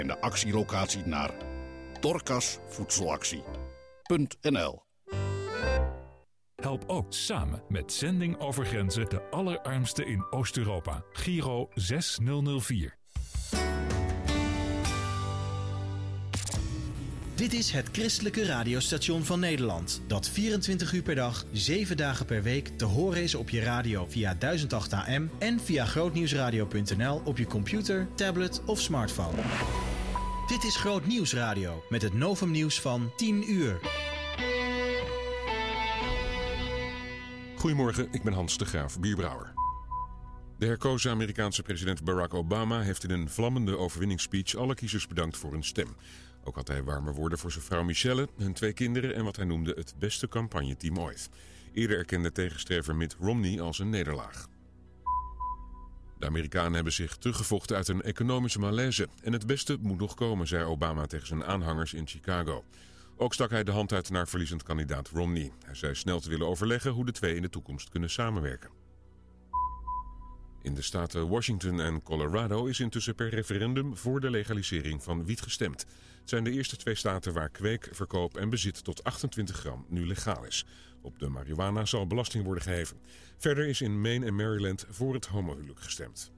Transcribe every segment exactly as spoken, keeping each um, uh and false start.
en de actielocatie naar dorcas voedselactie punt n l. Help ook samen met Zending over Grenzen de allerarmsten in Oost-Europa. Giro zes nul nul vier. Dit is het christelijke radiostation van Nederland, dat vierentwintig uur per dag, zeven dagen per week te horen is op je radio via duizend acht A M en via grootnieuwsradio punt n l op je computer, tablet of smartphone. Dit is Grootnieuwsradio met het Novum Nieuws van tien uur. Goedemorgen, ik ben Hans de Graaf, bierbrouwer. De herkozen Amerikaanse president Barack Obama heeft in een vlammende overwinningsspeech alle kiezers bedankt voor hun stem. Ook had hij warme woorden voor zijn vrouw Michelle, hun twee kinderen en wat hij noemde het beste campagneteam ooit. Eerder erkende tegenstrever Mitt Romney als een nederlaag. De Amerikanen hebben zich teruggevochten uit een economische malaise. En het beste moet nog komen, zei Obama tegen zijn aanhangers in Chicago. Ook stak hij de hand uit naar verliezend kandidaat Romney. Hij zei snel te willen overleggen hoe de twee in de toekomst kunnen samenwerken. In de staten Washington en Colorado is intussen per referendum voor de legalisering van wiet gestemd. Het zijn de eerste twee staten waar kweek, verkoop en bezit tot achtentwintig gram nu legaal is. Op de marihuana zal belasting worden geheven. Verder is in Maine en Maryland voor het homohuwelijk gestemd.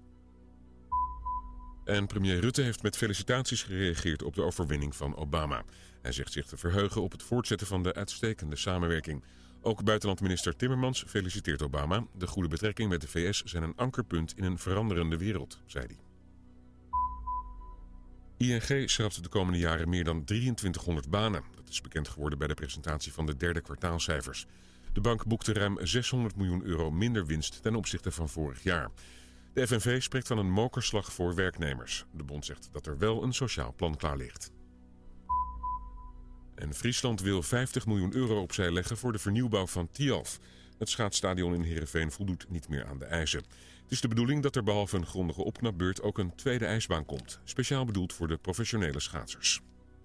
En premier Rutte heeft met felicitaties gereageerd op de overwinning van Obama. Hij zegt zich te verheugen op het voortzetten van de uitstekende samenwerking. Ook buitenlandminister Timmermans feliciteert Obama. De goede betrekkingen met de V S zijn een ankerpunt in een veranderende wereld, zei hij. I N G schrapt de komende jaren meer dan drieëntwintighonderd banen. Dat is bekend geworden bij de presentatie van de derde kwartaalcijfers. De bank boekte ruim zeshonderd miljoen euro minder winst ten opzichte van vorig jaar. De F N V spreekt van een mokerslag voor werknemers. De bond zegt dat er wel een sociaal plan klaar ligt. En Friesland wil vijftig miljoen euro opzij leggen voor de vernieuwbouw van Tialf. Het schaatsstadion in Heerenveen voldoet niet meer aan de eisen. Het is de bedoeling dat er behalve een grondige opknapbeurt ook een tweede ijsbaan komt. Speciaal bedoeld voor de professionele schaatsers.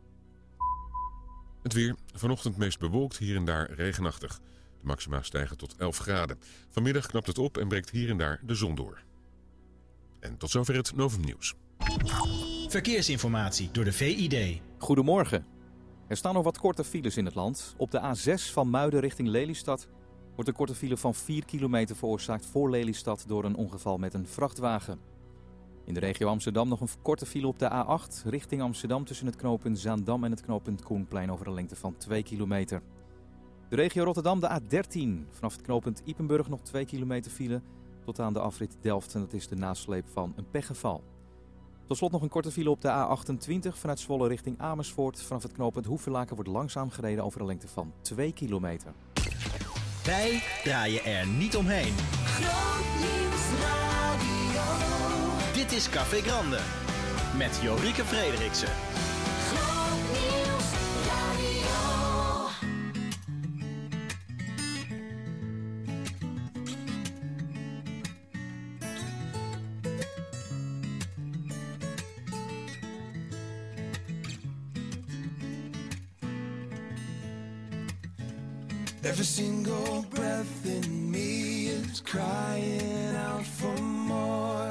Het weer. Vanochtend meest bewolkt, hier en daar regenachtig. De maxima stijgen tot elf graden. Vanmiddag knapt het op en breekt hier en daar de zon door. En tot zover het Novum Nieuws. Verkeersinformatie door de V I D. Goedemorgen. Er staan nog wat korte files in het land. Op de A zes van Muiden richting Lelystad wordt een korte file van vier kilometer veroorzaakt voor Lelystad door een ongeval met een vrachtwagen. In de regio Amsterdam nog een korte file op de A acht richting Amsterdam tussen het knooppunt Zaandam en het knooppunt Koenplein over een lengte van twee kilometer. De regio Rotterdam de A dertien. Vanaf het knooppunt Ypenburg nog twee kilometer file tot aan de afrit Delft en dat is de nasleep van een pechgeval. Tot slot nog een korte file op de A achtentwintig vanuit Zwolle richting Amersfoort. Vanaf het knooppunt Hoevelaken wordt langzaam gereden over een lengte van twee kilometer. Wij draaien er niet omheen. Grootnieuwsradio. Dit is Café Grande met Jorike Frederiksen. Every single breath in me is crying out for more.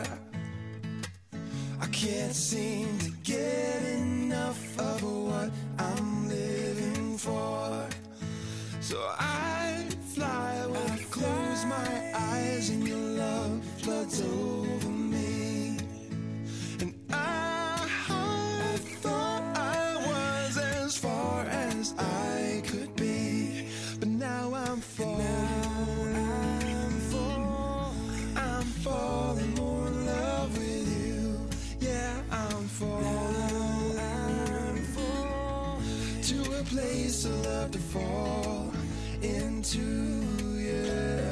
I can't seem to get enough of what I'm living for. So I fly when I close my eyes and your love floods over me. And I, I thought I was as far as I could be. But now I'm falling, now I'm falling, I'm falling more in love with you. Yeah, I'm falling, now I'm falling to a place I love to fall into, yeah.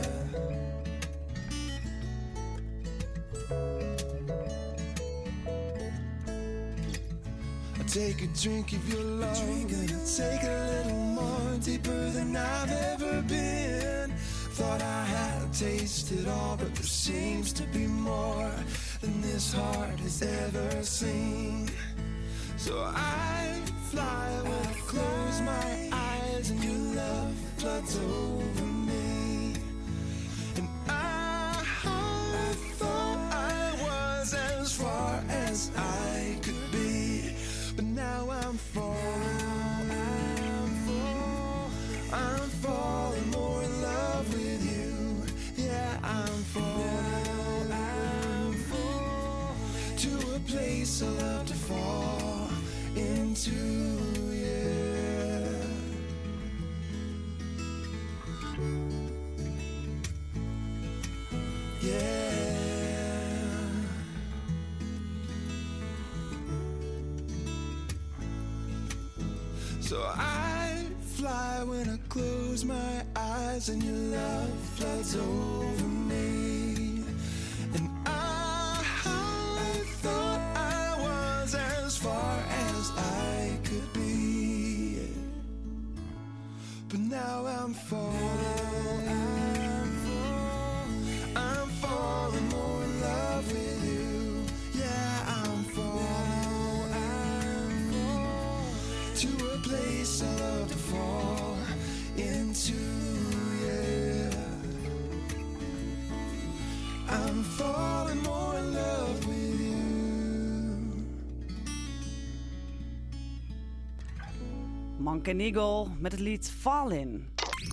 I take a drink of your love, and I take a little more, deeper than I've ever been. Thought I had tasted all, but there seems to be more than this heart has ever seen. So I fly when I close my eyes and your love floods over me. And I, I thought I was as far as I could be. yeah. Yeah. So I fly when I close my eyes and your love floods over me. And I, I thought I was as far as I could be, but now I'm falling. I'm falling, I'm falling more in love with you. Yeah, I'm falling, I'm falling to a place I love to fall into. Yeah, I'm falling more in love with you. Monk and Eagle met het lied Fallin'.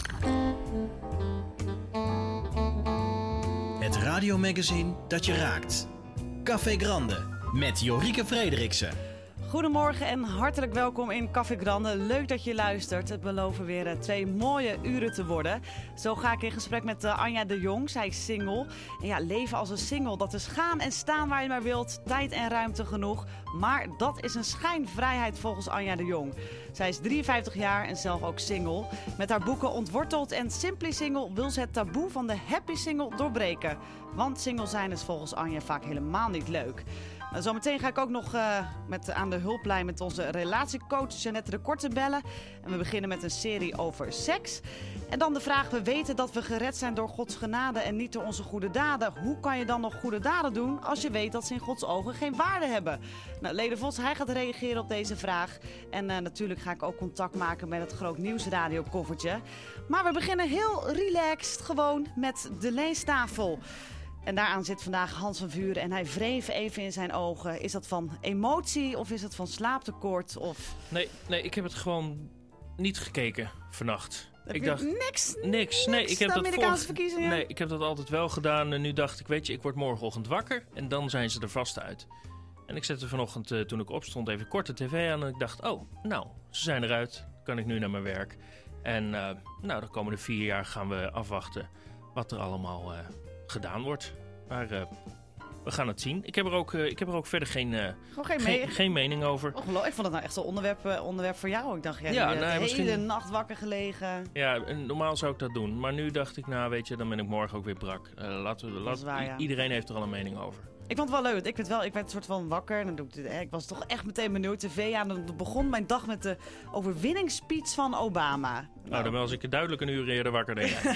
Het radiomagazine dat je raakt. Café Grande met Jorike Frederiksen. Goedemorgen en hartelijk welkom in Café Grande. Leuk dat je luistert. Het beloven weer uh, twee mooie uren te worden. Zo ga ik in gesprek met uh, Anja de Jong. Zij is single. En ja, leven als een single, dat is gaan en staan waar je maar wilt. Tijd en ruimte genoeg. Maar dat is een schijnvrijheid volgens Anja de Jong. Zij is drieënvijftig jaar en zelf ook single. Met haar boeken Ontworteld en Simply Single wil ze het taboe van de happy single doorbreken. Want single zijn is volgens Anja vaak helemaal niet leuk. Nou, zometeen ga ik ook nog uh, met, aan de hulplijn met onze relatiecoach Jeannette de Korte bellen. En we beginnen met een serie over seks. En dan de vraag, we weten dat we gered zijn door Gods genade en niet door onze goede daden. Hoe kan je dan nog goede daden doen als je weet dat ze in Gods ogen geen waarde hebben? Nou, Lede Vos, hij gaat reageren op deze vraag. En uh, natuurlijk ga ik ook contact maken met het Groot Nieuws Radio koffertje. Maar we beginnen heel relaxed gewoon met de leestafel. En daaraan zit vandaag Hans van Vuren en hij wreef even in zijn ogen. Is dat van emotie of is het van slaaptekort? Of... Nee, nee, ik heb het gewoon niet gekeken vannacht. Heb ik je dacht niks, niks. Nee, niks ik heb de dat Amerikaanse voor... verkiezingen? Nee, ik heb dat altijd wel gedaan. En nu dacht ik, weet je, ik word morgenochtend wakker en dan zijn ze er vast uit. En ik zette vanochtend, uh, toen ik opstond, even kort de tv aan en ik dacht, oh, nou, ze zijn eruit. Kan ik nu naar mijn werk. En uh, nou, de komende vier jaar gaan we afwachten wat er allemaal uh, gedaan wordt. Maar uh, we gaan het zien. Ik heb er ook, uh, ik heb er ook verder geen, uh, geen, geen, me- geen mening over. Ongelooflijk. Ik vond het nou echt zo'n onderwerp, uh, onderwerp voor jou. Ik dacht, ja, Ja, je nou, hebt de misschien... hele nacht wakker gelegen. Ja, en normaal zou ik dat doen. Maar nu dacht ik, nou weet je, dan ben ik morgen ook weer brak. Uh, laten we, laat, is waar, ja. I- iedereen heeft er al een mening over. Ik vond het wel leuk. Ik werd, wel, ik werd een soort van wakker. En dan doe ik, dit, ik was toch echt meteen benieuwd. tv aan. Dan begon mijn dag met de overwinningsspeech van Obama. Nou, Nou, dan was ik duidelijk een uur eerder wakker dan jij.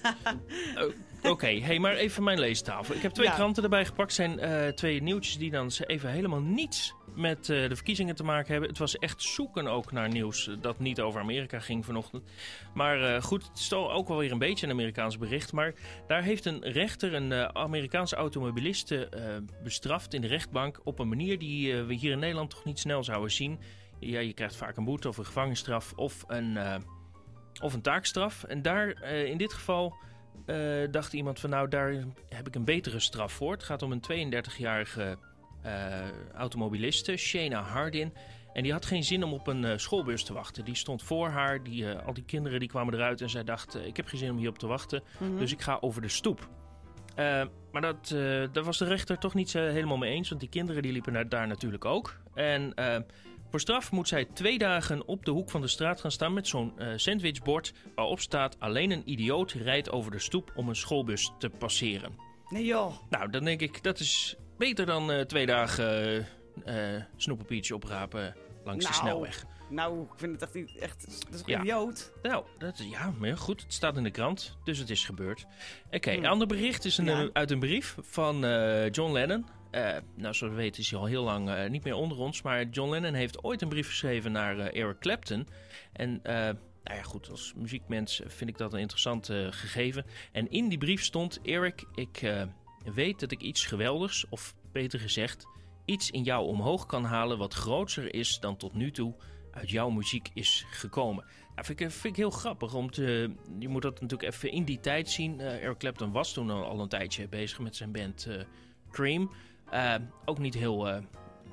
uh, Oké, okay, hey, maar even mijn leestafel. Ik heb twee Ja. kranten erbij gepakt. Het zijn uh, twee nieuwtjes die dan even helemaal niets met uh, de verkiezingen te maken hebben. Het was echt zoeken ook naar nieuws dat niet over Amerika ging vanochtend. Maar uh, goed, het is ook wel weer een beetje een Amerikaans bericht. Maar daar heeft een rechter een uh, Amerikaanse automobiliste uh, bestraft in de rechtbank op een manier die uh, we hier in Nederland toch niet snel zouden zien. Ja, je krijgt vaak een boete of een gevangenisstraf of een, uh, of een taakstraf. En daar uh, in dit geval uh, dacht iemand van nou, daar heb ik een betere straf voor. Het gaat om een tweeëndertigjarige uh, automobiliste, Shana Hardin. En die had geen zin om op een uh, schoolbus te wachten. Die stond voor haar, die, uh, al die kinderen die kwamen eruit en zij dacht, uh, ik heb geen zin om hierop te wachten, Mm-hmm. dus ik ga over de stoep. Uh, maar dat, uh, daar was de rechter toch niet uh, helemaal mee eens, want die kinderen die liepen naar, daar natuurlijk ook. En uh, voor straf moet zij twee dagen op de hoek van de straat gaan staan met zo'n uh, sandwichbord waarop staat, alleen een idioot rijdt over de stoep om een schoolbus te passeren. Nee joh. Nou, dan denk ik, dat is beter dan uh, twee dagen uh, uh, snoepenpietje oprapen langs Nou. de snelweg. Nou, ik vind het echt niet echt. Dat is toch Ja. idioot? Nou, dat is, ja, maar goed, het staat in de krant, dus het is gebeurd. Oké, okay, Hmm. een ander bericht is een, Ja. uit een brief van uh, John Lennon. Uh, nou, zoals we weten is hij al heel lang uh, niet meer onder ons, maar John Lennon heeft ooit een brief geschreven naar uh, Eric Clapton. En uh, nou ja, goed, als muziekmens vind ik dat een interessant uh, gegeven. En in die brief stond, Eric, ik uh, weet dat ik iets geweldigs, of beter gezegd, iets in jou omhoog kan halen wat groter is dan tot nu toe uit jouw muziek is gekomen. Nou, vind ik, vind ik heel grappig, om te, je moet dat natuurlijk even in die tijd zien. Uh, Eric Clapton was toen al, al een tijdje bezig met zijn band uh, Cream. Uh, ook niet heel uh,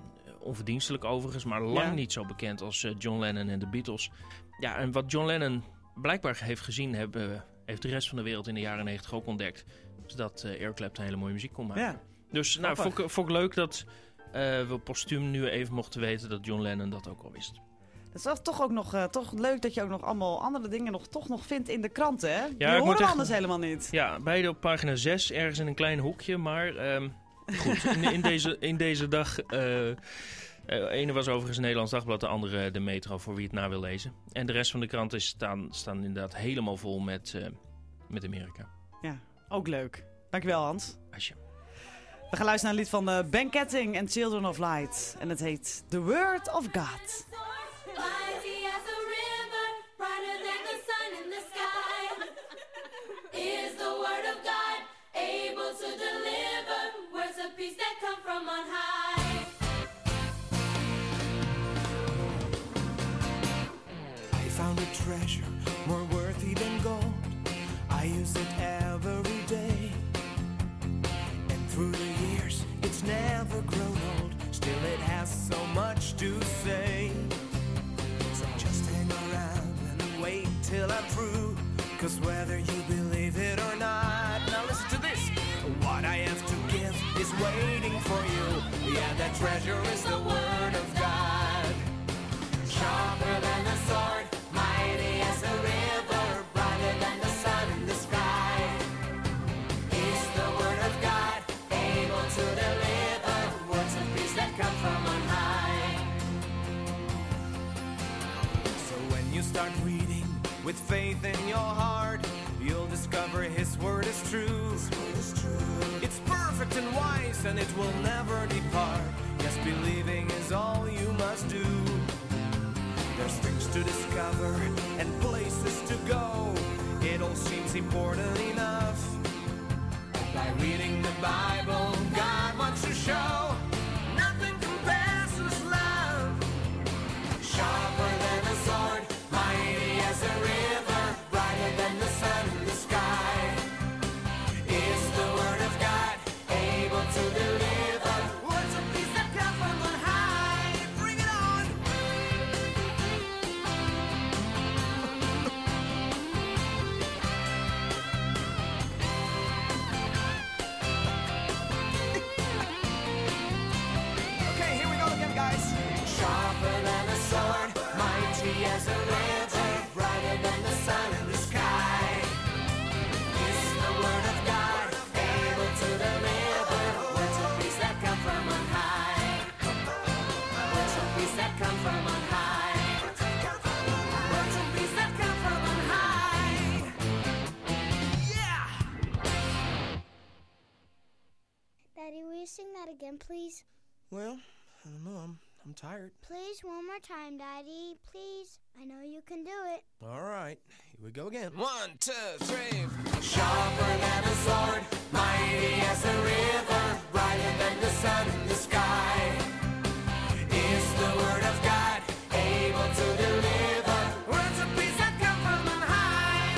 onverdienstelijk overigens, maar lang Ja. niet zo bekend als uh, John Lennon en de Beatles. Ja, en wat John Lennon blijkbaar heeft gezien, hebben, heeft de rest van de wereld in de jaren negentig ook ontdekt. Dus dat uh, Eric Clapton hele mooie muziek kon maken. Ja. Dus nou, vond, ik- vond ik leuk dat uh, we postuum nu even mochten weten dat John Lennon dat ook al wist. Het is wel toch ook nog uh, toch leuk dat je ook nog allemaal andere dingen nog, toch nog vindt in de kranten, hè? Die ik moet horen we echt- anders helemaal niet. Ja, beide op pagina zes, ergens in een klein hoekje. Maar um, goed, in, in, deze, in deze dag... Uh, uh, ene was overigens Nederlands Dagblad, de andere de Metro, voor wie het na wil lezen. En de rest van de kranten staan, staan inderdaad helemaal vol met, uh, met Amerika. Ja, ook leuk. Dankjewel, Hans. Asje. We gaan luisteren naar een lied van uh, Ben Ketting en Children of Light. En het heet The Word of God. Mighty as a river, brighter than the sun in the sky. Is the word of God able to deliver words of peace that come from on high? I found a treasure more worthy than gold. I use it every day. And through the years, it's never grown old. Still, it has so much to say. So just hang around and wait till I'm through. Cause whether you believe it or not, now listen to this. What I have to give is waiting for you. Yeah, that treasure is the word of God. Sharper than a sword, mighty as a river, brighter than the sun in the sky. Is the word of God able to deliver words of peace that come from on high? So when you start reading with faith in your heart, you'll discover His word is true. It's perfect and wise, and it will never depart. Yes, believing is all you must do. There's things to discover and places to go. It all seems important enough. By reading the Bible, God wants to show nothing compares His love. Sharper than a sword, mighty as a river, brighter than the sun in the sky. Is the word of God able to deliver words of peace that come from on high? Bring it on! Okay, here we go again, guys. Sharper than a sword, mighty as a river, brighter than the sun in the sky. Is the word of God able to deliver words of peace that come from on high? Words of peace that come from on high. Words of peace that come from on high. Yeah! Daddy, will you sing that again, please? Well, I don't know. I'm I'm tired. Please, one more time, Daddy. Please. I know you can do it. All right, here we go again. One, two, three. Sharper than a sword, mighty as a river, brighter than the sun in the sky. Is the word of God able to deliver words of peace that come from on high?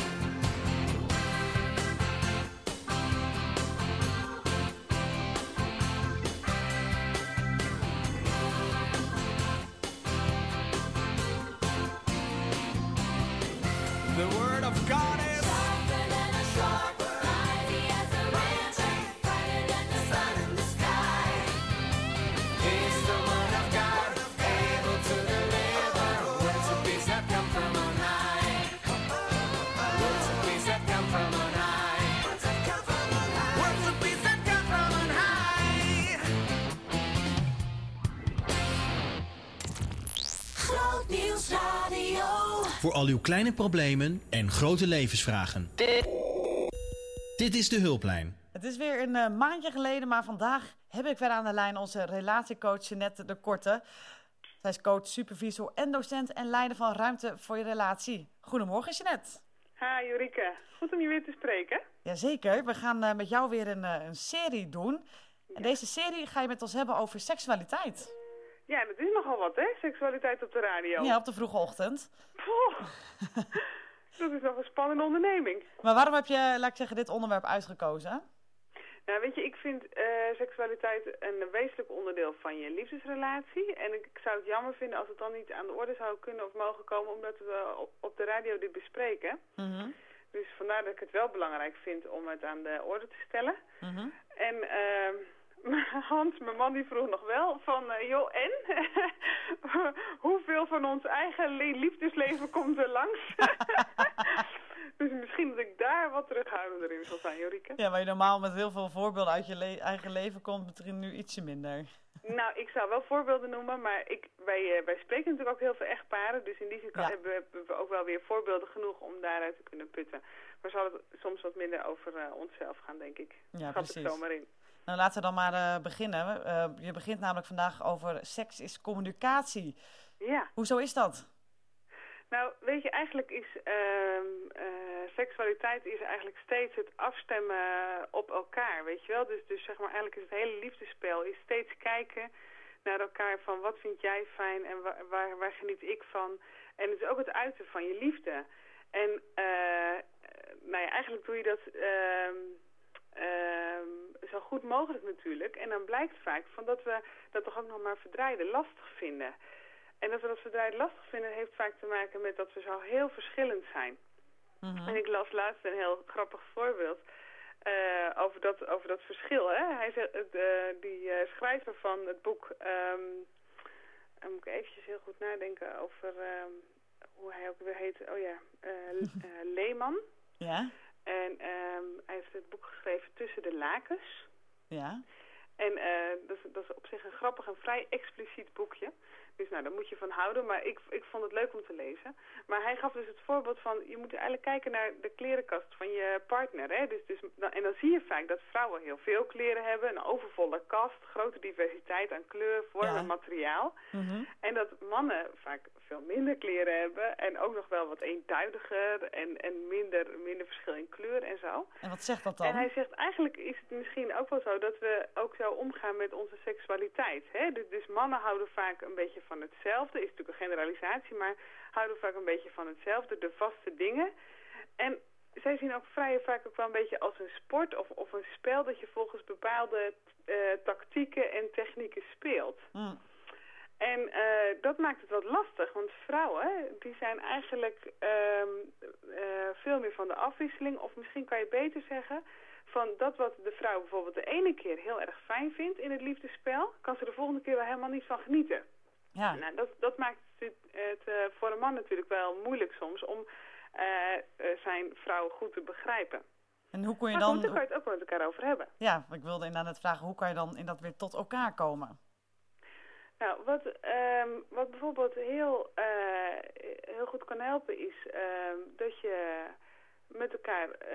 The word of God is Sharper than a sharper, mighty as a river, brighter than the sun in the sky. is the word of God able to deliver words of peace that come from on high. Words of peace that come from on high. Words of peace that come from on high. Groot Nieuws Radio. Voor al uw kleine problemen en grote levensvragen. Dit is de hulplijn. Het is weer een uh, maandje geleden, maar vandaag heb ik weer aan de lijn onze relatiecoach Jeanette de Korte. Zij is coach, supervisor en docent en leider van Ruimte voor je Relatie. Goedemorgen, Jeanette. Hi Jorike, goed om je weer te spreken. Jazeker, we gaan uh, met jou weer een, uh, een serie doen. En deze serie ga je met ons hebben over seksualiteit. Ja, dat is nogal wat, hè? Seksualiteit op de radio. Ja, op de vroege ochtend. Poeh, dat is nog een spannende onderneming. Maar waarom heb je, laat ik zeggen, dit onderwerp uitgekozen? Nou, weet je, ik vind uh, seksualiteit een wezenlijk onderdeel van je liefdesrelatie. En ik, ik zou het jammer vinden als het dan niet aan de orde zou kunnen of mogen komen, omdat we op, op de radio dit bespreken. Mm-hmm. Dus vandaar dat ik het wel belangrijk vind om het aan de orde te stellen. Mm-hmm. En uh, Hans, mijn man, die vroeg nog wel van, uh, joh, en? Hoeveel van ons eigen liefdesleven komt er langs? Dus misschien dat ik daar wat terughoudender in zal zijn, Jorike. Ja, waar je normaal met heel veel voorbeelden uit je le- eigen leven komt, misschien nu ietsje minder. Nou, ik zou wel voorbeelden noemen, maar ik, wij, uh, wij spreken natuurlijk ook heel veel echtparen. Dus in die zin kan, Ja. hebben, we, hebben we ook wel weer voorbeelden genoeg om daaruit te kunnen putten. Maar zal het soms wat minder over uh, onszelf gaan, denk ik. Ja, Schat precies. het zomaar in. Nou, laten we dan maar uh, beginnen. Uh, je begint namelijk vandaag over seks is communicatie. Ja. Hoezo is dat? Nou, weet je, eigenlijk is uh, uh, seksualiteit is eigenlijk steeds het afstemmen op elkaar, weet je wel. Dus, dus zeg maar, eigenlijk is het hele liefdespel is steeds kijken naar elkaar van wat vind jij fijn en waar, waar, waar geniet ik van. En het is ook het uiten van je liefde. En uh, nou ja, eigenlijk doe je dat uh, uh, zo goed mogelijk natuurlijk. En dan blijkt vaak van dat we dat toch ook nog maar verdraaiden lastig vinden. En dat we dat verdraaid lastig vinden heeft vaak te maken met dat we zo heel verschillend zijn. Mm-hmm. En ik las laatst een heel grappig voorbeeld uh, over, dat, over dat verschil. Hè? Hij zegt, uh, die uh, schrijver van het boek, um, dan moet ik eventjes heel goed nadenken over um, hoe hij ook weer heet. Oh ja, uh, uh, Leeman. Ja. En um, hij heeft het boek geschreven Tussen de Lakens. Ja. En uh, dat, is, dat is op zich een grappig en vrij expliciet boekje. Dus nou, daar moet je van houden, maar ik, ik vond het leuk om te lezen. Maar hij gaf dus het voorbeeld van, je moet eigenlijk kijken naar de klerenkast van je partner. Hè? Dus, dus, en dan zie je vaak dat vrouwen heel veel kleren hebben, een overvolle kast, grote diversiteit aan kleur, vorm en ja. materiaal. Mm-hmm. En dat mannen vaak veel minder kleren hebben en ook nog wel wat eenduidiger en, en minder, minder verschil in kleur en zo. En wat zegt dat dan? En hij zegt, eigenlijk is het misschien ook wel zo dat we ook zo omgaan met onze seksualiteit. Hè? Dus, dus mannen houden vaak een beetje van hetzelfde, is natuurlijk een generalisatie, maar houden vaak een beetje van hetzelfde, de vaste dingen. En zij zien ook vrij vaak ook wel een beetje als een sport of, of een spel dat je volgens bepaalde uh, tactieken en technieken speelt. Mm. En uh, dat maakt het wat lastig, want vrouwen die zijn eigenlijk uh, uh, veel meer van de afwisseling, of misschien kan je beter zeggen van dat wat de vrouw bijvoorbeeld de ene keer heel erg fijn vindt in het liefdespel, kan ze de volgende keer wel helemaal niet van genieten. Ja. Nou, dat, dat maakt het, het uh, voor een man natuurlijk wel moeilijk soms om uh, uh, zijn vrouw goed te begrijpen. En hoe kon je maar dan... goed, daar kan je het ook wel met elkaar over hebben. Ja, ik wilde inderdaad net vragen, hoe kan je dan in dat weer tot elkaar komen? Nou, wat, um, wat bijvoorbeeld heel, uh, heel goed kan helpen is uh, dat je met elkaar uh,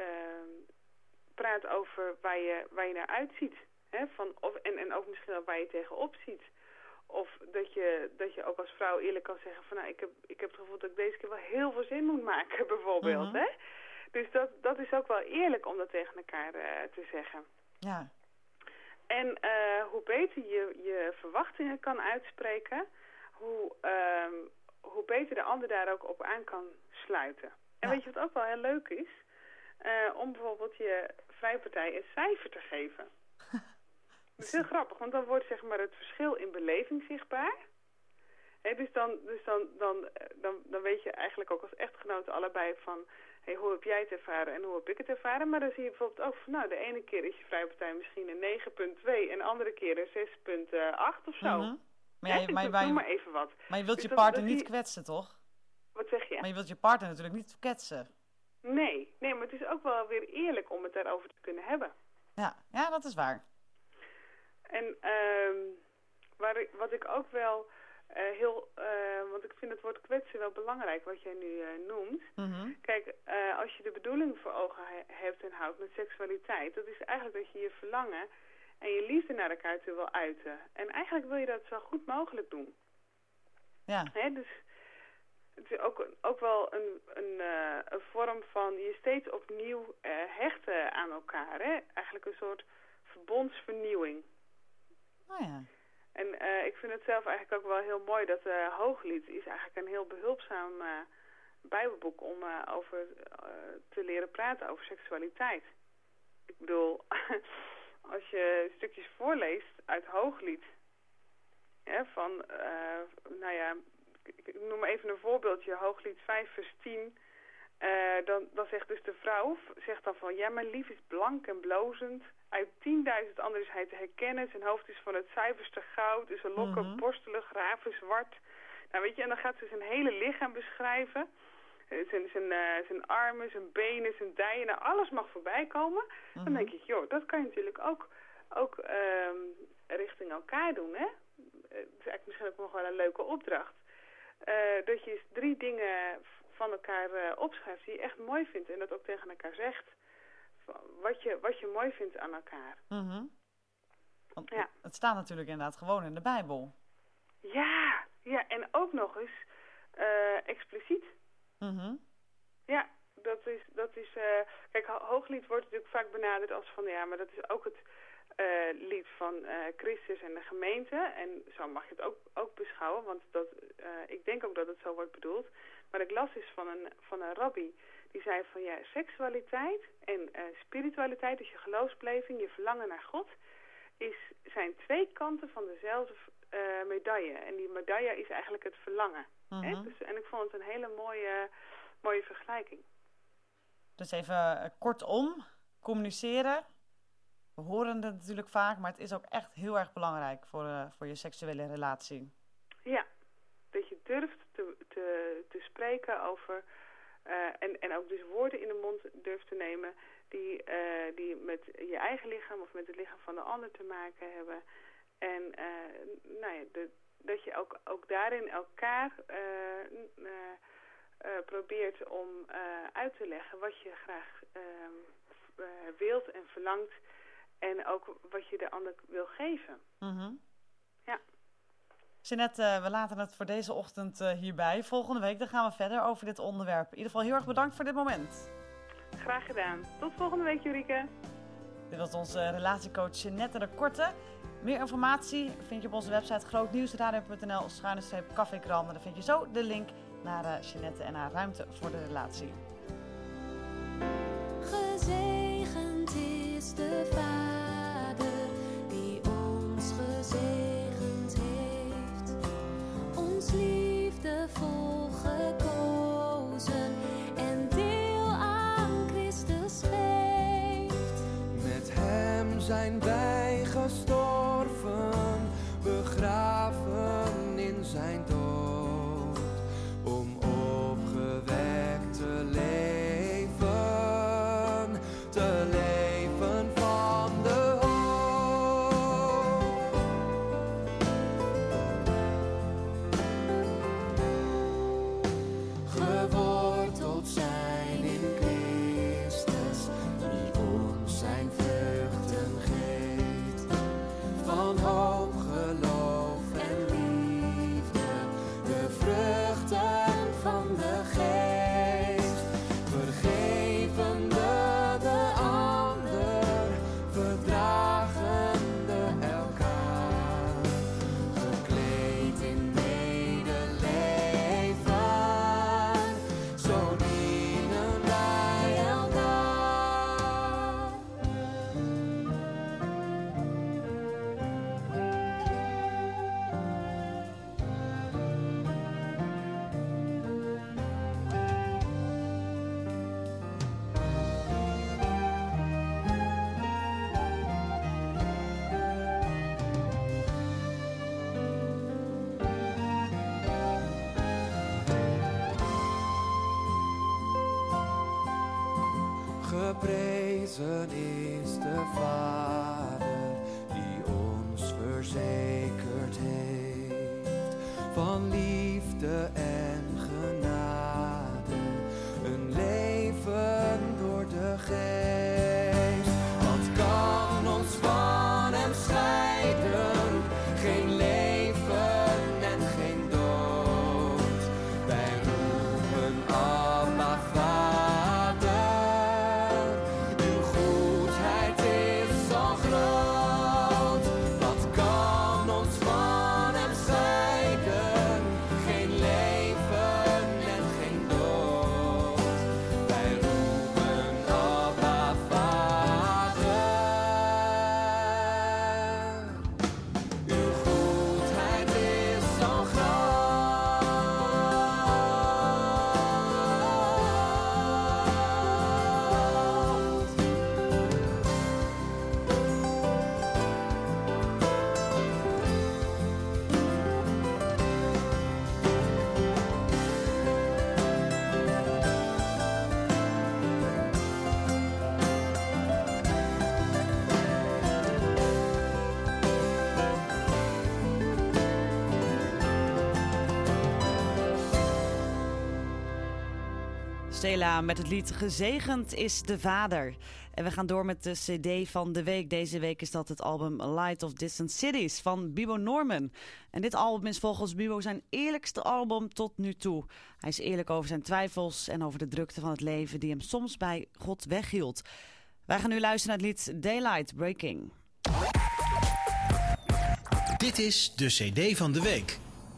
praat over waar je, waar je naar uitziet. Hè? Van, of, en, en ook misschien ook waar je tegenop ziet. Of dat je, dat je ook als vrouw eerlijk kan zeggen van nou, ik heb, ik heb het gevoel dat ik deze keer wel heel veel zin moet maken bijvoorbeeld. Mm-hmm. Hè? Dus dat, dat is ook wel eerlijk om dat tegen elkaar uh, te zeggen. Ja. En uh, hoe beter je je verwachtingen kan uitspreken, hoe, uh, hoe beter de ander daar ook op aan kan sluiten. En ja. Weet je wat ook wel heel leuk is? Uh, om bijvoorbeeld je vrijpartij een cijfer te geven. Dat is heel grappig, want dan wordt zeg maar het verschil in beleving zichtbaar. He, dus dan, dus dan, dan, dan, dan weet je eigenlijk ook als echtgenoten allebei van hey, hoe heb jij het ervaren en hoe heb ik het ervaren. Maar dan zie je bijvoorbeeld ook van nou, de ene keer is je vrijpartij misschien een negen komma twee en de andere keer een zes komma acht of zo. Mm-hmm. Maar, ja, ja, maar, ik maar, noem maar even wat. Maar je wilt dus je partner dat, dat niet die... kwetsen, toch? Wat zeg je? Maar je wilt je partner natuurlijk niet kwetsen. Nee, nee, maar het is ook wel weer eerlijk om het daarover te kunnen hebben. Ja, ja, dat is waar. En um, waar ik, wat ik ook wel uh, heel, uh, want ik vind het woord kwetsen wel belangrijk wat jij nu uh, noemt. Mm-hmm. Kijk, uh, als je de bedoeling voor ogen he- hebt en houdt met seksualiteit, dat is eigenlijk dat je je verlangen en je liefde naar elkaar toe wil uiten. En eigenlijk wil je dat zo goed mogelijk doen. Ja. Hè, dus het is ook, ook wel een, een, uh, een vorm van je steeds opnieuw uh, hechten aan elkaar. Hè? Eigenlijk een soort verbondsvernieuwing. Oh ja. En uh, ik vind het zelf eigenlijk ook wel heel mooi dat uh, Hooglied is eigenlijk een heel behulpzaam uh, bijbelboek om uh, over uh, te leren praten over seksualiteit. Ik bedoel, als je stukjes voorleest uit Hooglied, hè, van, uh, nou ja, ik noem maar even een voorbeeldje, Hooglied vijf vers tien, uh, dan, dan zegt dus de vrouw, zegt dan van, ja, mijn lief is blank en blozend, uit tienduizend anderen is hij te herkennen, zijn hoofd is van het zuiverste goud, dus zijn lokken Mhm. borstelig, ravenzwart. Nou weet je, en dan gaat ze zijn hele lichaam beschrijven. Uh, zijn, zijn, uh, zijn armen, zijn benen, zijn dijen, nou, alles mag voorbij komen. Mhm. Dan denk ik, joh, dat kan je natuurlijk ook, ook um, richting elkaar doen, hè? Uh, het is eigenlijk misschien ook nog wel een leuke opdracht. Uh, dat je eens drie dingen van elkaar uh, opschrijft die je echt mooi vindt. En dat ook tegen elkaar zegt. Wat je, wat je mooi vindt aan elkaar. Mhm. Want Ja. het staat natuurlijk inderdaad gewoon in de Bijbel. Ja, ja, en ook nog eens uh, expliciet. Mhm. Ja, dat is, dat is uh, kijk, Ho- Hooglied wordt natuurlijk vaak benaderd als van, ja, maar dat is ook het uh, lied van uh, Christus en de gemeente. En zo mag je het ook, ook beschouwen, want dat, uh, ik denk ook dat het zo wordt bedoeld. Maar ik las dus van een, van een rabbi, die zei van, ja, seksualiteit en uh, spiritualiteit, dus je geloofsbeleving, je verlangen naar God, is, zijn twee kanten van dezelfde uh, medaille. En die medaille is eigenlijk het verlangen. Mhm. Hè? Dus, en ik vond het een hele mooie, mooie vergelijking. Dus even uh, kortom, communiceren. We horen het natuurlijk vaak, maar het is ook echt heel erg belangrijk voor, uh, voor je seksuele relatie. Ja, dat je durft te, te, te spreken over, uh, en, en ook dus woorden in de mond durft te nemen die, uh, die met je eigen lichaam of met het lichaam van de ander te maken hebben. En uh, nou ja, de, dat je ook, ook daarin elkaar uh, uh, uh, probeert om uh, uit te leggen wat je graag uh, uh, wilt en verlangt. En ook wat je de ander wil geven. Mm-hmm. Ja. Jeanette, uh, we laten het voor deze ochtend uh, hierbij. Volgende week dan gaan we verder over dit onderwerp. In ieder geval heel erg bedankt voor dit moment. Graag gedaan. Tot volgende week, Jurike. Dit was onze relatiecoach Jeanette de Korte. Meer informatie vind je op onze website grootnieuwsradio punt n l schuine streep koffiekrant. En dan vind je zo de link naar uh, Jeanette en haar ruimte voor de relatie. Gezegend is de Vader die ons gezegend heeft, ons liefdevol gekozen en deel aan Christus geeft. Met hem zijn wij gestorven, begraven in zijn dood, om opgewekt te leven, te leven van de hoop. Geworteld zijn in Christus, die ons zijn vruchten geeft, van hoop, geloof en liefde, de vruchten van de geest, vergevende de ander, verdragende elkaar, gekleed in medeleven, zo dienen wij elkaar. Geprezen is de Vader die ons verzekerd heeft van liefde en genade, een leven door de geest. Wat kan ons van hem scheiden? Geen leven en geen dood. Wij roepen Abba Vader, uw goedheid is zo groot. Wat kan ons van hem scheiden? Geen leven Stella met het lied Gezegend is de Vader. En we gaan door met de cd van de week. Deze week is dat het album Light of Distant Cities van Bibo Norman. En dit album is volgens Bibo zijn eerlijkste album tot nu toe. Hij is eerlijk over zijn twijfels en over de drukte van het leven die hem soms bij God weghield. Wij gaan nu luisteren naar het lied Daylight Breaking. Dit is de cd van de week.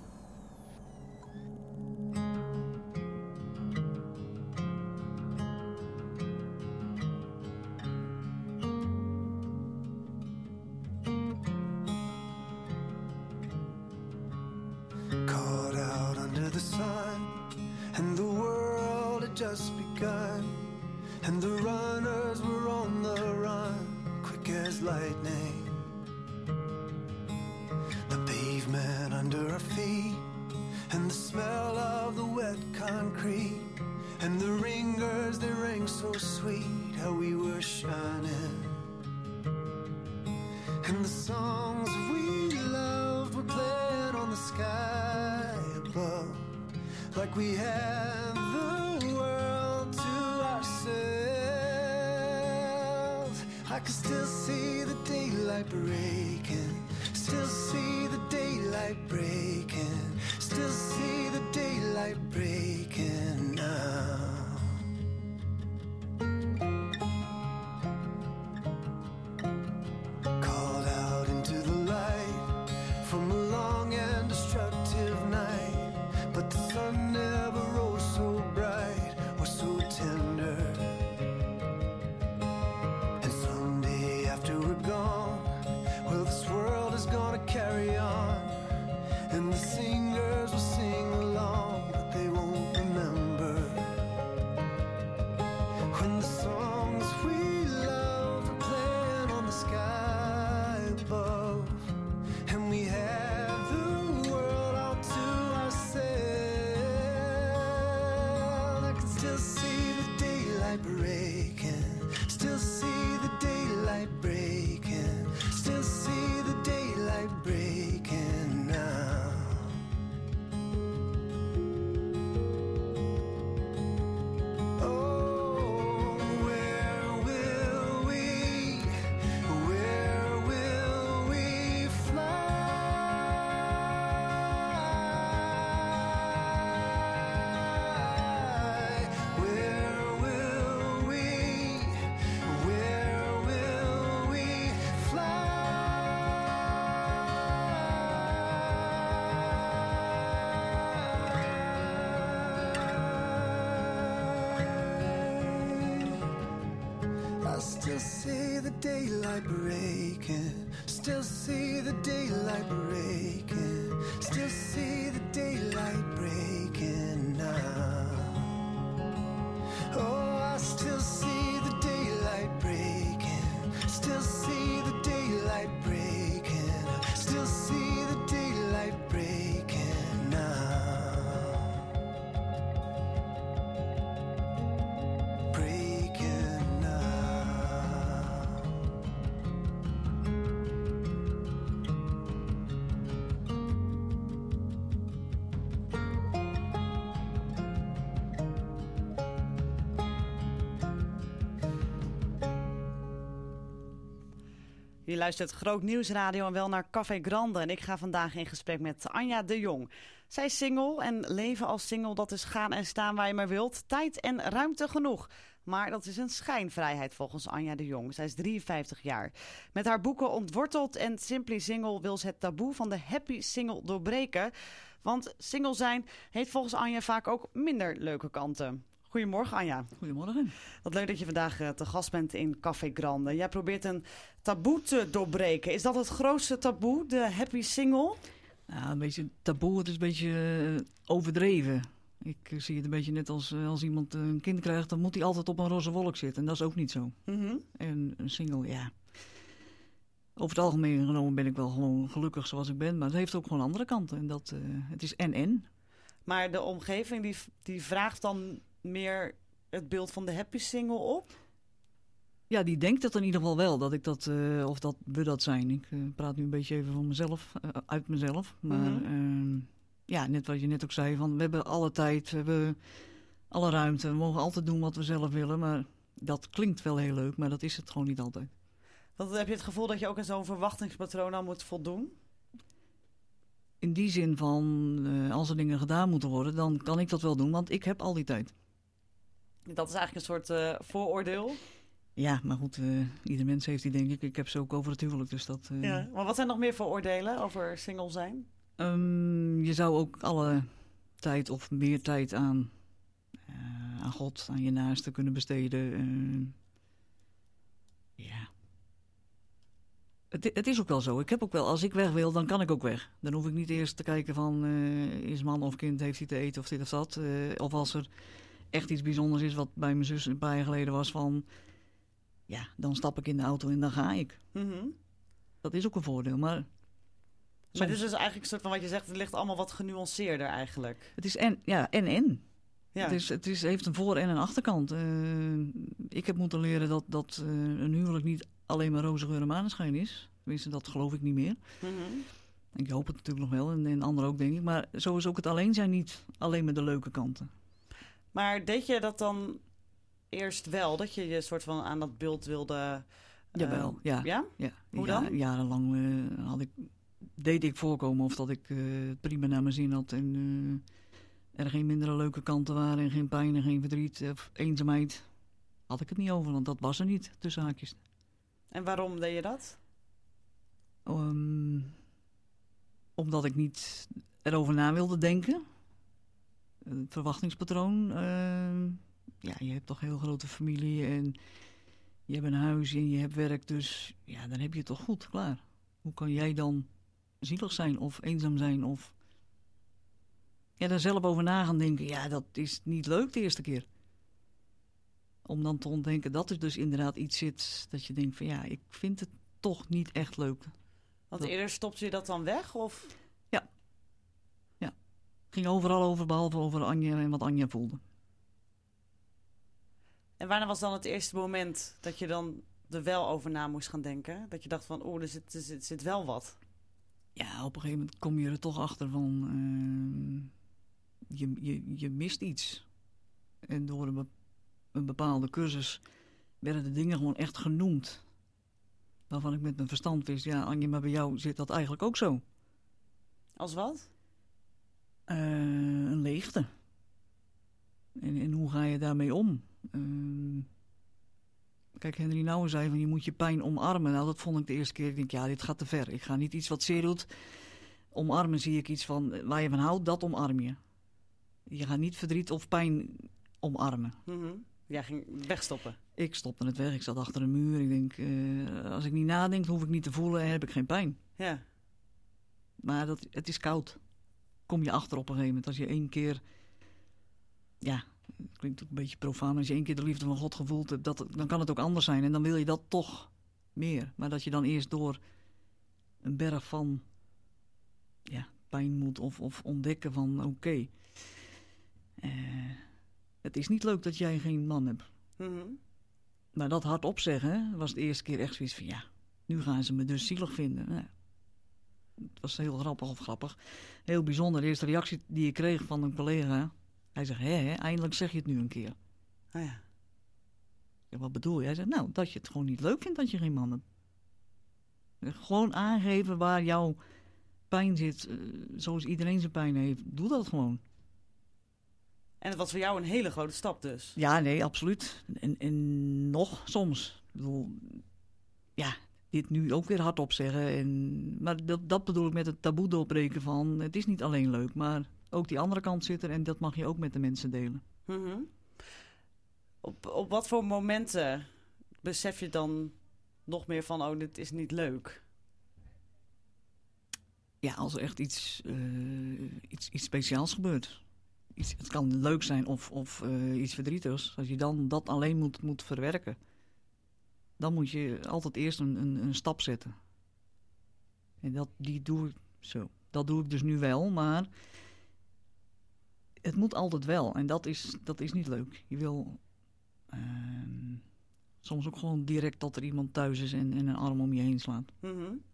Caught out under the sun, and the world had just begun, and the runners were on the run, quick as lightning. The pavement under our feet, and the smell of the wet concrete, and the ringers, they rang so sweet, how we were shining. And the songs we loved were playing on the sky above, like we had the world to ourselves. I can still see the daylight breaking, still see the daylight breaking, still see the daylight breaking now. Called out into the light from a long and destructive night, but the sun never rose so bright or so tender. And someday after we're gone, well, this world is gonna carry on, and the singers will sing along, but they won't remember when the songs we loved were playing on the sky above, and we had the world all to ourselves. I can still see the daylight breaking, still see the daylight breaking, still see the daylight breaking now. Oh, where will we, where will we fly? Where will we, where will we fly? I still see the daylight breaking, still see the daylight breaking, still see the daylight breaking now. Oh, I still see the daylight breaking, still see the daylight breaking, still see the daylight breaking now. Breaking now. Je luistert Groot Nieuwsradio en wel naar Café Grande. En ik ga vandaag in gesprek met Anja de Jong. Zij is single en leven als single, dat is gaan en staan waar je maar wilt. Tijd en ruimte genoeg. Maar dat is een schijnvrijheid volgens Anja de Jong. Zij is drieënvijftig jaar. Met haar boeken Ontworteld en Simply Single wil ze het taboe van de happy single doorbreken. Want single zijn heeft volgens Anja vaak ook minder leuke kanten. Goedemorgen, Anja. Goedemorgen. Wat leuk dat je vandaag uh, te gast bent in Café Grande. Jij probeert een taboe te doorbreken. Is dat het grootste taboe, de happy single? Ja, een beetje taboe, het is een beetje uh, overdreven. Ik uh, zie het een beetje net als uh, als iemand een kind krijgt, dan moet hij altijd op een roze wolk zitten. En dat is ook niet zo. Mm-hmm. En een single, ja. Over het algemeen genomen ben ik wel gewoon gelukkig zoals ik ben. Maar het heeft ook gewoon andere kanten. En dat, uh, het is en-en. Maar de omgeving die, die vraagt dan meer het beeld van de happy single op? Ja, die denkt dat in ieder geval wel, dat ik dat, uh, of dat we dat zijn. Ik uh, praat nu een beetje even van mezelf, uh, uit mezelf. Maar Mm-hmm. uh, ja, net wat je net ook zei, van we hebben alle tijd, we hebben alle ruimte. We mogen altijd doen wat we zelf willen, maar dat klinkt wel heel leuk, maar dat is het gewoon niet altijd. Want heb je het gevoel dat je ook aan zo'n verwachtingspatroon al moet voldoen? In die zin van, uh, als er dingen gedaan moeten worden, dan kan ik dat wel doen, want ik heb al die tijd. Dat is eigenlijk een soort uh, vooroordeel. Ja, maar goed, uh, ieder mens heeft die, denk ik. Ik heb ze ook over het huwelijk, dus dat... Uh... Ja, maar wat zijn nog meer vooroordelen over single zijn? Um, je zou ook alle tijd of meer tijd aan, uh, aan God, aan je naaste kunnen besteden. Uh, ja. Het, het is ook wel zo. Ik heb ook wel, als ik weg wil, dan kan ik ook weg. Dan hoef ik niet eerst te kijken van, uh, is man of kind, heeft hij te eten of dit of dat. Uh, of als er echt iets bijzonders is, wat bij mijn zus een paar jaar geleden was van... Ja, dan stap ik in de auto en dan ga ik. Mm-hmm. Dat is ook een voordeel, maar... Maar soms... dit is dus eigenlijk een soort van wat je zegt, het ligt allemaal wat genuanceerder eigenlijk. Het is en, ja, en en. Ja. Het, is, het is, heeft een voor- en een achterkant. Uh, ik heb moeten leren dat, dat uh, een huwelijk niet alleen maar roze geur en maneschijn is. Tenminste, dat geloof ik niet meer. Mm-hmm. Ik hoop het natuurlijk nog wel, en, en anderen ook, denk ik. Maar zo is ook het alleen zijn niet alleen maar de leuke kanten. Maar deed je dat dan eerst wel? Dat je je soort van aan dat beeld wilde... Uh, Jawel, ja. Ja? ja. Hoe ja, dan? Jarenlang uh, had ik, deed ik voorkomen of dat ik uh, het prima naar mijn zin had. En uh, er geen mindere leuke kanten waren en geen pijn en geen verdriet of eenzaamheid. Had ik het niet over, want dat was er niet, tussen haakjes. En waarom deed je dat? Um, omdat ik niet erover na wilde denken. Het verwachtingspatroon. Uh, ja, je hebt toch een heel grote familie en je hebt een huis en je hebt werk. Dus ja, dan heb je het toch goed, klaar. Hoe kan jij dan zielig zijn of eenzaam zijn of... Ja, daar zelf over na gaan denken. Ja, dat is niet leuk de eerste keer. Om dan te ontdenken dat er dus inderdaad iets zit dat je denkt van ja, ik vind het toch niet echt leuk. Want dat... eerder stopte je dat dan weg of... Ja. Ja. Ging overal over, behalve over Anja en wat Anja voelde. En wanneer was dan het eerste moment dat je dan er wel over na moest gaan denken? Dat je dacht van, oeh, er zit, er zit, er zit wel wat. Ja, op een gegeven moment kom je er toch achter van... Uh, je, je, je mist iets. En door een, be- een bepaalde cursus werden de dingen gewoon echt genoemd. Waarvan ik met mijn verstand wist, ja, Anja, maar bij jou zit dat eigenlijk ook zo. Als wat? Uh, een leegte. En, en hoe ga je daarmee om? Uh, kijk, Henry Nouwen zei van je moet je pijn omarmen. Nou, dat vond ik de eerste keer. Ik denk, ja, dit gaat te ver. Ik ga niet iets wat zeer doet. Omarmen zie ik iets van waar je van houdt, dat omarm je. Je gaat niet verdriet of pijn omarmen. Mm-hmm. Jij ging wegstoppen. Ik stopte het weg. Ik zat achter een muur. Ik denk, uh, als ik niet nadenk, hoef ik niet te voelen en heb ik geen pijn. Ja. Maar dat, het is koud. Kom je achter op een gegeven moment. Als je één keer... Ja, het klinkt ook een beetje profaan. Maar als je één keer de liefde van God gevoeld hebt, dat, dan kan het ook anders zijn. En dan wil je dat toch meer. Maar dat je dan eerst door een berg van ja, pijn moet of, of ontdekken van oké. Okay, uh, het is niet leuk dat jij geen man hebt. Mm-hmm. Maar dat hardop zeggen was de eerste keer echt zoiets van ja, nu gaan ze me dus zielig vinden. Nou, het was heel grappig of grappig. Heel bijzonder. De eerste reactie die ik kreeg van een collega. Hij zegt, hé, hé, eindelijk zeg je het nu een keer. Oh ja. Ja, wat bedoel je? Hij zegt, nou, dat je het gewoon niet leuk vindt dat je geen man hebt. Gewoon aangeven waar jouw pijn zit. Uh, zoals iedereen zijn pijn heeft. Doe dat gewoon. En het was voor jou een hele grote stap dus. Ja, nee, absoluut. En, en nog soms. Ik bedoel, ja, dit nu ook weer hardop zeggen. En, maar dat, dat bedoel ik met het taboe doorbreken van... Het is niet alleen leuk, maar ook die andere kant zit er. En dat mag je ook met de mensen delen. Mm-hmm. Op, op wat voor momenten besef je dan nog meer van... Oh, dit is niet leuk? Ja, als er echt iets, uh, iets, iets speciaals gebeurt. Iets, het kan leuk zijn of, of uh, iets verdrietigs. Als je dan dat alleen moet, moet verwerken... dan moet je altijd eerst een, een, een stap zetten. En dat, die doe ik zo. Dat doe ik dus nu wel, maar... het moet altijd wel. En dat is, dat is niet leuk. Je wil... Uh, soms ook gewoon direct dat er iemand thuis is en, en een arm om je heen slaat. Mm-hmm.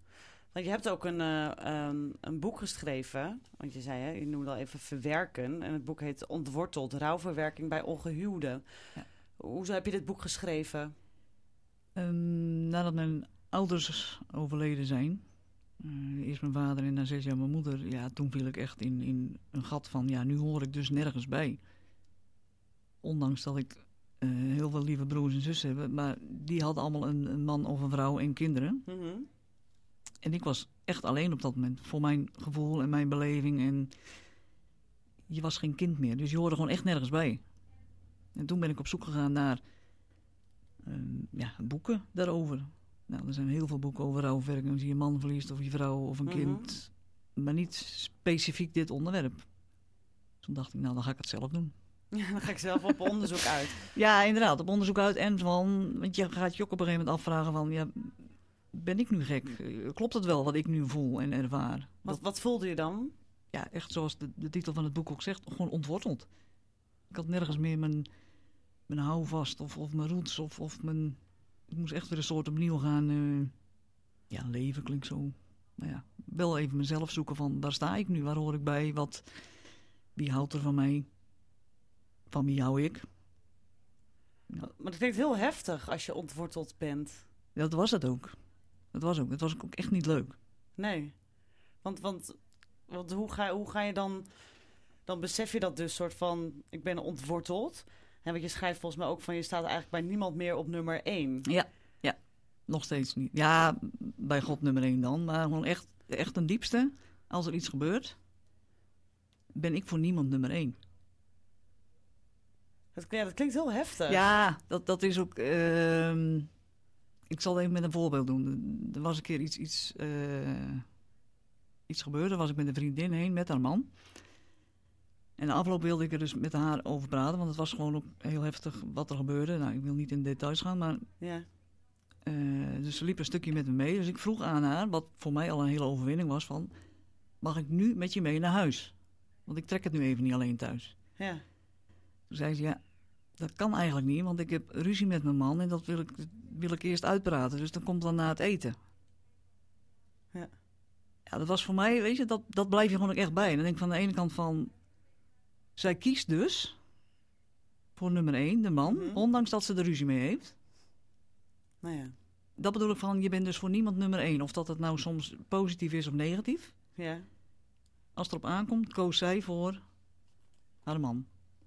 Want je hebt ook een, uh, um, een boek geschreven. Want je zei, hè, je noemde al even verwerken. En het boek heet Ontworteld, rouwverwerking bij ongehuwden. Ja. Hoezo heb je dit boek geschreven? Um, nadat mijn ouders overleden zijn... Uh, eerst mijn vader en na zes jaar mijn moeder. Ja, toen viel ik echt in, in een gat van... ja, nu hoor ik dus nergens bij. Ondanks dat ik uh, heel veel lieve broers en zussen heb... maar die hadden allemaal een, een man of een vrouw en kinderen. Mm-hmm. En ik was echt alleen op dat moment. Voor mijn gevoel en mijn beleving. En je was geen kind meer. Dus je hoorde gewoon echt nergens bij. En toen ben ik op zoek gegaan naar... Uh, ja, boeken daarover... Nou, er zijn heel veel boeken over rouwverwerking. Als je je man verliest of je vrouw of een Mm-hmm. kind. Maar niet specifiek dit onderwerp. Toen dacht ik, nou, dan ga ik het zelf doen. Ja, dan ga ik zelf op onderzoek uit. Ja, inderdaad, op onderzoek uit. En van, want je gaat je ook op een gegeven moment afvragen van... ja, ben ik nu gek? Klopt het wel wat ik nu voel en ervaar? Wat, Dat, wat voelde je dan? Ja, echt zoals de, de titel van het boek ook zegt. Gewoon ontworteld. Ik had nergens meer mijn, mijn houvast of, of mijn roots of, of mijn... Ik moest echt weer een soort opnieuw gaan... Uh, ja, leven klinkt zo... Maar ja, wel even mezelf zoeken van... waar sta ik nu? Waar hoor ik bij? Wat, wie houdt er van mij? Van wie hou ik? Ja. Maar dat klinkt heel heftig als je ontworteld bent. Ja, dat was het ook. Dat was ook. Dat was ook echt niet leuk. Nee. Want, want, want hoe, ga, hoe ga je dan... Dan besef je dat dus soort van... Ik ben ontworteld... En wat je schrijft volgens mij ook van... je staat eigenlijk bij niemand meer op nummer één. Ja, ja. Nog steeds niet. Ja, bij God nummer één dan. Maar gewoon echt, echt ten diepste... als er iets gebeurt... ben ik voor niemand nummer één. Dat, ja, dat klinkt heel heftig. Ja, dat, dat is ook... Uh, ik zal even met een voorbeeld doen. Er was een keer iets... iets, uh, iets gebeurd. Er was ik met een vriendin heen met haar man... En de afloop wilde ik er dus met haar over praten, want het was gewoon ook heel heftig wat er gebeurde. Nou, ik wil niet in details gaan, maar... Ja. Uh, dus ze liep een stukje met me mee. Dus ik vroeg aan haar, wat voor mij al een hele overwinning was, van... Mag ik nu met je mee naar huis? Want ik trek het nu even niet alleen thuis. Ja. Toen zei ze, ja, dat kan eigenlijk niet, want ik heb ruzie met mijn man... en dat wil ik, wil ik eerst uitpraten, dus dat komt dan na het eten. Ja. Ja, dat was voor mij, weet je, dat, dat blijf je gewoon ook echt bij. En dan denk ik van de ene kant van... Zij kiest dus voor nummer één, de man, mm-hmm. ondanks dat ze er ruzie mee heeft. Nou ja. Dat bedoel ik van, je bent dus voor niemand nummer één. Of dat het nou soms positief is of negatief. Ja. Als het erop aankomt, koos zij voor haar man.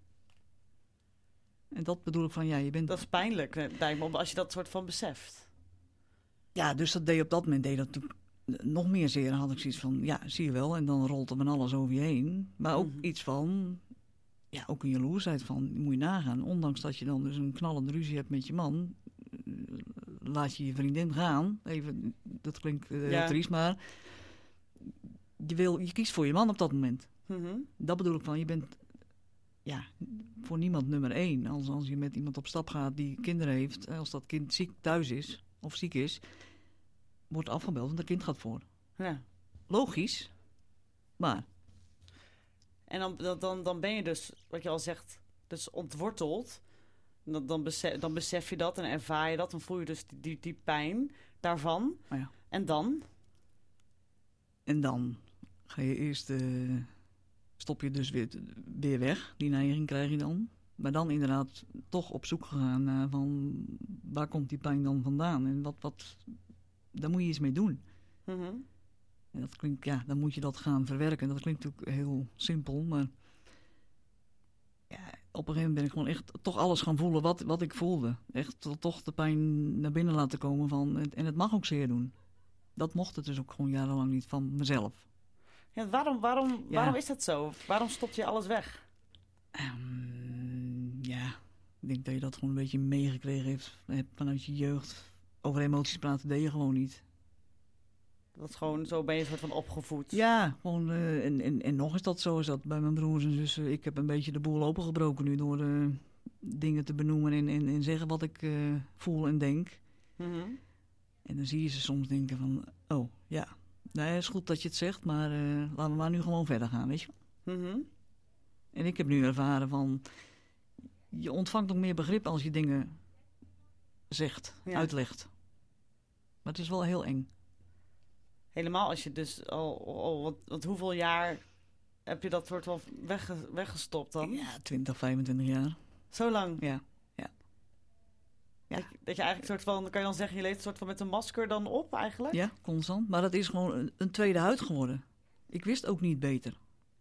En dat bedoel ik van, ja, je bent... Dat is pijnlijk, lijkt me, als je dat soort van beseft. Ja, dus dat deed op dat moment deed dat natuurlijk nog meer zeer. Dan had ik zoiets van, ja, zie je wel. En dan rolt er van alles over je heen. Maar ook mm-hmm. iets van... Ja, ook een jaloersheid van, moet je nagaan. Ondanks dat je dan dus een knallende ruzie hebt met je man... laat je je vriendin gaan. Even, dat klinkt uh, ja. heel triest, maar... Je, wil, je kiest voor je man op dat moment. Mm-hmm. Dat bedoel ik van, je bent... Ja, voor niemand nummer één. Als, als je met iemand op stap gaat die kinderen heeft... Als dat kind ziek thuis is, of ziek is... wordt afgebeld, want dat kind gaat voor. Ja. Logisch, maar... En dan, dan, dan ben je dus, wat je al zegt, dus ontworteld. Dan, dan, besef, dan besef je dat en ervaar je dat. Dan voel je dus die, die, die pijn daarvan. Oh ja. En dan? En dan ga je eerst... Uh, stop je dus weer, weer weg. Die neiging krijg je dan. Maar dan inderdaad toch op zoek gegaan naar van... waar komt die pijn dan vandaan? En wat, wat, daar moet je iets mee doen. Mm-hmm. En dat klinkt, ja, dan moet je dat gaan verwerken. Dat klinkt natuurlijk heel simpel, maar... Ja, op een gegeven moment ben ik gewoon echt toch alles gaan voelen wat, wat ik voelde. Echt toch de pijn naar binnen laten komen van... En het mag ook zeer doen. Dat mocht het dus ook gewoon jarenlang niet van mezelf. Ja, waarom, waarom, ja. waarom is dat zo? Waarom stopt je alles weg? Um, ja, ik denk dat je dat gewoon een beetje meegekregen heeft, hebt vanuit je jeugd. Over emoties praten deed je gewoon niet. Dat gewoon, zo ben je soort van opgevoed. Ja, gewoon, uh, en, en, en nog is dat zo, is dat bij mijn broers en zussen. Ik heb een beetje de boel opengebroken nu door uh, dingen te benoemen en, en, en zeggen wat ik uh, voel en denk. Mm-hmm. En dan zie je ze soms denken van, oh ja, nou, het is goed dat je het zegt, maar uh, laten we maar nu gewoon verder gaan, weet je. Mm-hmm. En ik heb nu ervaren van, je ontvangt ook meer begrip als je dingen zegt, ja. uitlegt. Maar het is wel heel eng. Helemaal als je dus al, al wat, wat hoeveel jaar heb je dat soort van wegge, weggestopt dan? Ja, twintig, vijfentwintig jaar. Zo lang? Ja, ja. ja. Dat, dat je eigenlijk soort van, kan je dan zeggen, je leeft een soort van met een masker dan op eigenlijk? Ja, constant. Maar dat is gewoon een, een tweede huid geworden. Ik wist ook niet beter.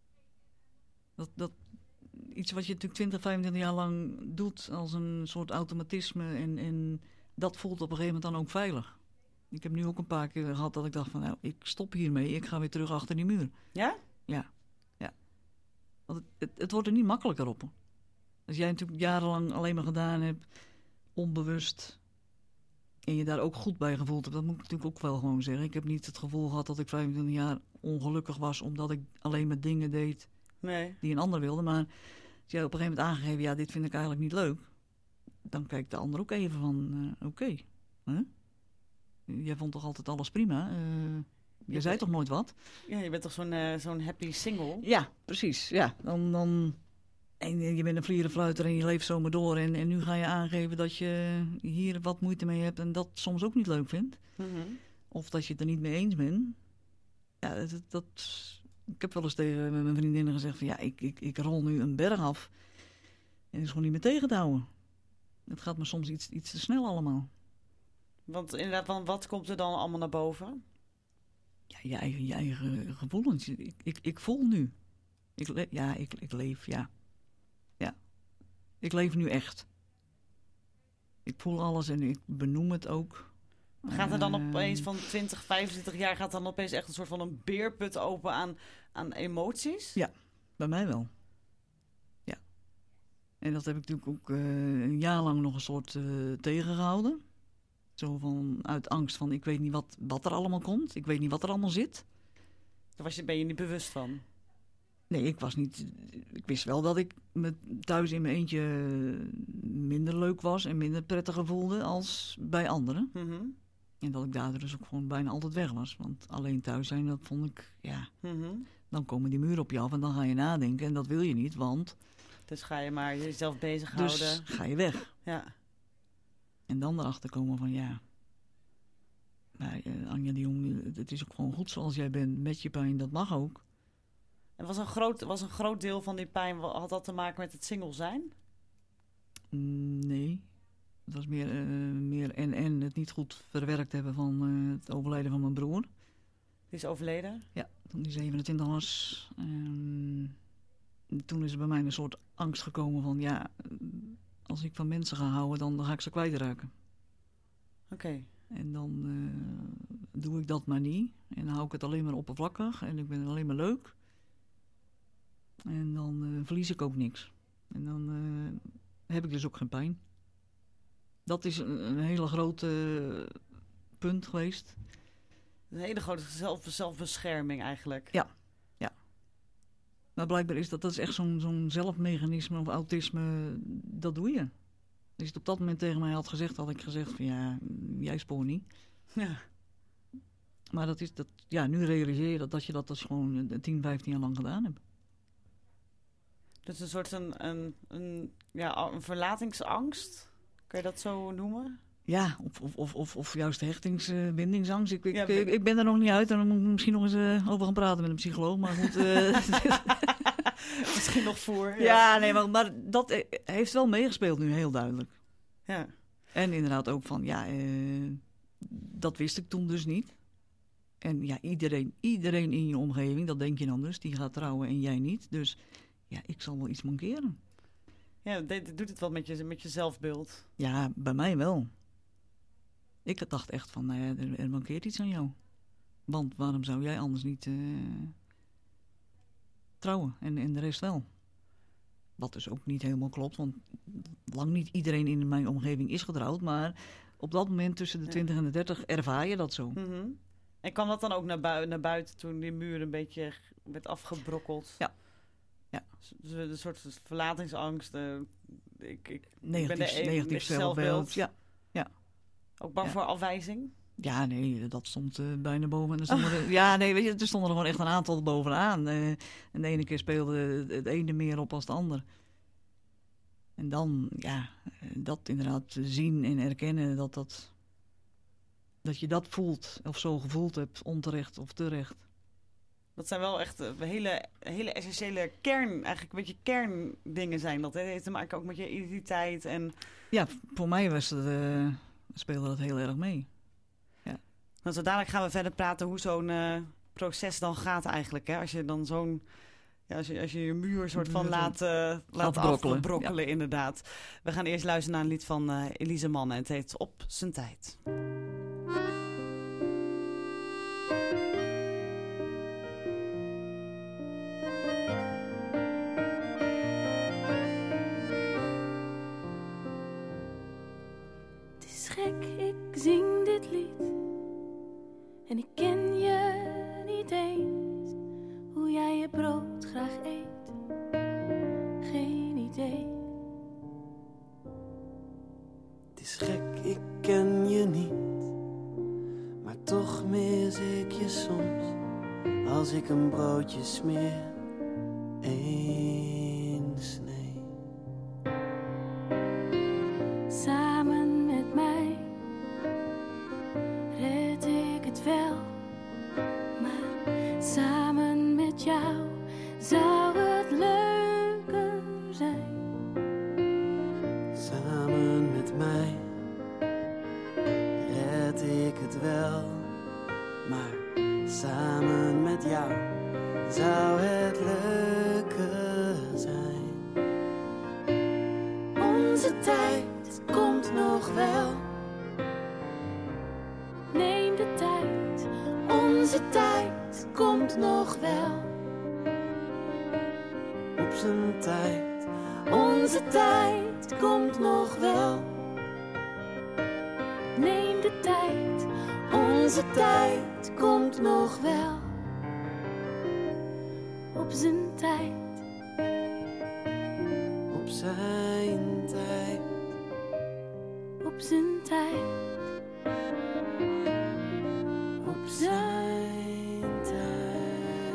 Dat, dat, iets wat je natuurlijk twintig, vijfentwintig jaar lang doet als een soort automatisme. En, en dat voelt op een gegeven moment dan ook veilig. Ik heb nu ook een paar keer gehad dat ik dacht van, nou, ik stop hiermee. Ik ga weer terug achter die muur. Ja? Ja, ja. Want het, het, het wordt er niet makkelijker op. Als jij natuurlijk jarenlang alleen maar gedaan hebt, onbewust, en je daar ook goed bij gevoeld hebt, dat moet ik natuurlijk ook wel gewoon zeggen. Ik heb niet het gevoel gehad dat ik vijfentwintig jaar ongelukkig was, omdat ik alleen maar dingen deed nee. die een ander wilde. Maar als jij op een gegeven moment aangegeven, ja, dit vind ik eigenlijk niet leuk, dan kijkt de ander ook even van, uh, oké, okay, huh? Jij vond toch altijd alles prima? Uh, je zei toch nooit wat? Ja, je bent toch zo'n uh, zo'n happy single? Ja, precies. Ja, dan, dan... En je bent een vlierenfluiter en je leeft zomaar door. En, en nu ga je aangeven dat je hier wat moeite mee hebt en dat soms ook niet leuk vindt. Mm-hmm. Of dat je het er niet mee eens bent. Ja, dat, dat, ik heb wel eens tegen mijn vriendinnen gezegd van ja, ik, ik, ik rol nu een berg af. En het is gewoon niet meer tegen te houden. Het gaat me soms iets, iets te snel allemaal. Want inderdaad, van wat komt er dan allemaal naar boven? Ja, je eigen, je eigen gevoelens. Ik, ik, ik voel nu. Ik le- ja, ik, ik leef, ja. Ja. Ik leef nu echt. Ik voel alles en ik benoem het ook. Gaat er dan opeens van twintig, vijfentwintig jaar, gaat dan opeens echt een soort van een beerput open aan, aan emoties? Ja, bij mij wel. Ja. En dat heb ik natuurlijk ook uh, een jaar lang nog een soort uh, tegengehouden. Zo van, uit angst van, ik weet niet wat, wat er allemaal komt. Ik weet niet wat er allemaal zit. Daar was je, ben je niet bewust van? Nee, ik was niet... Ik wist wel dat ik me thuis in mijn eentje minder leuk was en minder prettiger voelde als bij anderen. Mm-hmm. En dat ik daardoor dus ook gewoon bijna altijd weg was. Want alleen thuis zijn, dat vond ik, ja... Mm-hmm. Dan komen die muren op je af en dan ga je nadenken. En dat wil je niet, want... Dus ga je maar jezelf bezighouden. Dus ga je weg. Ja. En dan erachter komen van, ja... Maar uh, Anja de Jong, het is ook gewoon goed zoals jij bent. Met je pijn, dat mag ook. En was een groot, was een groot deel van die pijn, had dat te maken met het single zijn? Nee. Het was meer, uh, meer en en het niet goed verwerkt hebben van uh, het overlijden van mijn broer. Die is overleden? Ja, toen hij zevenentwintig was. Um, toen is er bij mij een soort angst gekomen van, ja, als ik van mensen ga houden, dan, dan ga ik ze kwijtraken. Oké. Okay. En dan uh, doe ik dat maar niet. En dan hou ik het alleen maar oppervlakkig. En ik ben alleen maar leuk. En dan uh, verlies ik ook niks. En dan uh, heb ik dus ook geen pijn. Dat is een, een hele grote uh, punt geweest. Een hele grote zelf, zelfbescherming eigenlijk. Ja, ja. Maar blijkbaar is dat, dat is echt zo'n, zo'n zelfmechanisme of autisme. Dat doe je. Als je het op dat moment tegen mij had gezegd, had ik gezegd van ja, jij spoor niet. Ja. Maar dat is dat, ja, nu realiseer je dat, dat je dat dus gewoon tien, vijftien jaar lang gedaan hebt. Dus een soort een, een, een, ja, een verlatingsangst, kan je dat zo noemen? Ja, of, of, of, of, of juist hechtingsbindingsangst. Uh, ik, ik, ja, ik, ik ben er nog niet uit en dan moet ik misschien nog eens uh, over gaan praten met een psycholoog. Maar goed, uh, misschien nog voor. Ja, ja nee, maar, maar dat heeft wel meegespeeld nu heel duidelijk. Ja. En inderdaad ook van, ja, uh, dat wist ik toen dus niet. En ja, iedereen, iedereen in je omgeving, dat denk je dan dus, die gaat trouwen en jij niet. Dus ja, ik zal wel iets mankeren. Ja, dit doet het wel met je, met je zelfbeeld. Ja, bij mij wel. Ik dacht echt van, nou ja, er, er mankeert iets aan jou. Want waarom zou jij anders niet uh, trouwen en, en de rest wel? Wat dus ook niet helemaal klopt, want lang niet iedereen in mijn omgeving is getrouwd. Maar op dat moment tussen de twintig en de dertig ervaar je dat zo. Mm-hmm. En kwam dat dan ook naar, bui- naar buiten toen die muur een beetje werd afgebrokkeld? Ja. Ja. Dus een soort verlatingsangst. Uh, ik, ik, negatief, ik ben de een, negatief zelfbeeld. Ja. Ja. Ook bang ja. voor afwijzing? Ja, nee, dat stond uh, bijna boven. En er er, ja, nee, weet je, er stonden er gewoon echt een aantal bovenaan. Uh, en de ene keer speelde het ene meer op als de ander. En dan, ja, dat inderdaad zien en erkennen dat dat dat je dat voelt of zo gevoeld hebt, onterecht of terecht. Dat zijn wel echt uh, hele, hele essentiële kern, eigenlijk een beetje kerndingen zijn dat. Hè? Het heeft te maken ook met je identiteit en... Ja, voor mij was het, uh, speelde dat heel erg mee. Ja. Nou, zo dadelijk gaan we verder praten hoe zo'n uh, proces dan gaat eigenlijk. Hè? Als je dan zo'n... Ja, als je, als je je muur soort van laat, uh, laat afbrokkelen, afbrokkelen, ja. Inderdaad. We gaan eerst luisteren naar een lied van uh, Elise Mann en het heet Op zijn tijd. Het is gek, ik zing dit lied en ik ken je niet eens. Hoe jij je brood graag eet, geen idee. Het is gek, ik ken je niet, maar toch mis ik je soms. Als ik een broodje smeer, één snee. Samen met mij red ik het wel, maar samen met jou zou het leuker zijn. Samen met mij red ik het wel, maar samen met jou zou het leuker zijn. Onze tijd komt nog wel. Neem de tijd, onze tijd komt nog wel. Op zijn tijd, onze tijd komt nog wel. Neem de tijd, onze tijd komt nog wel. Op zijn tijd, op zijn tijd, op zijn tijd, op zijn tijd.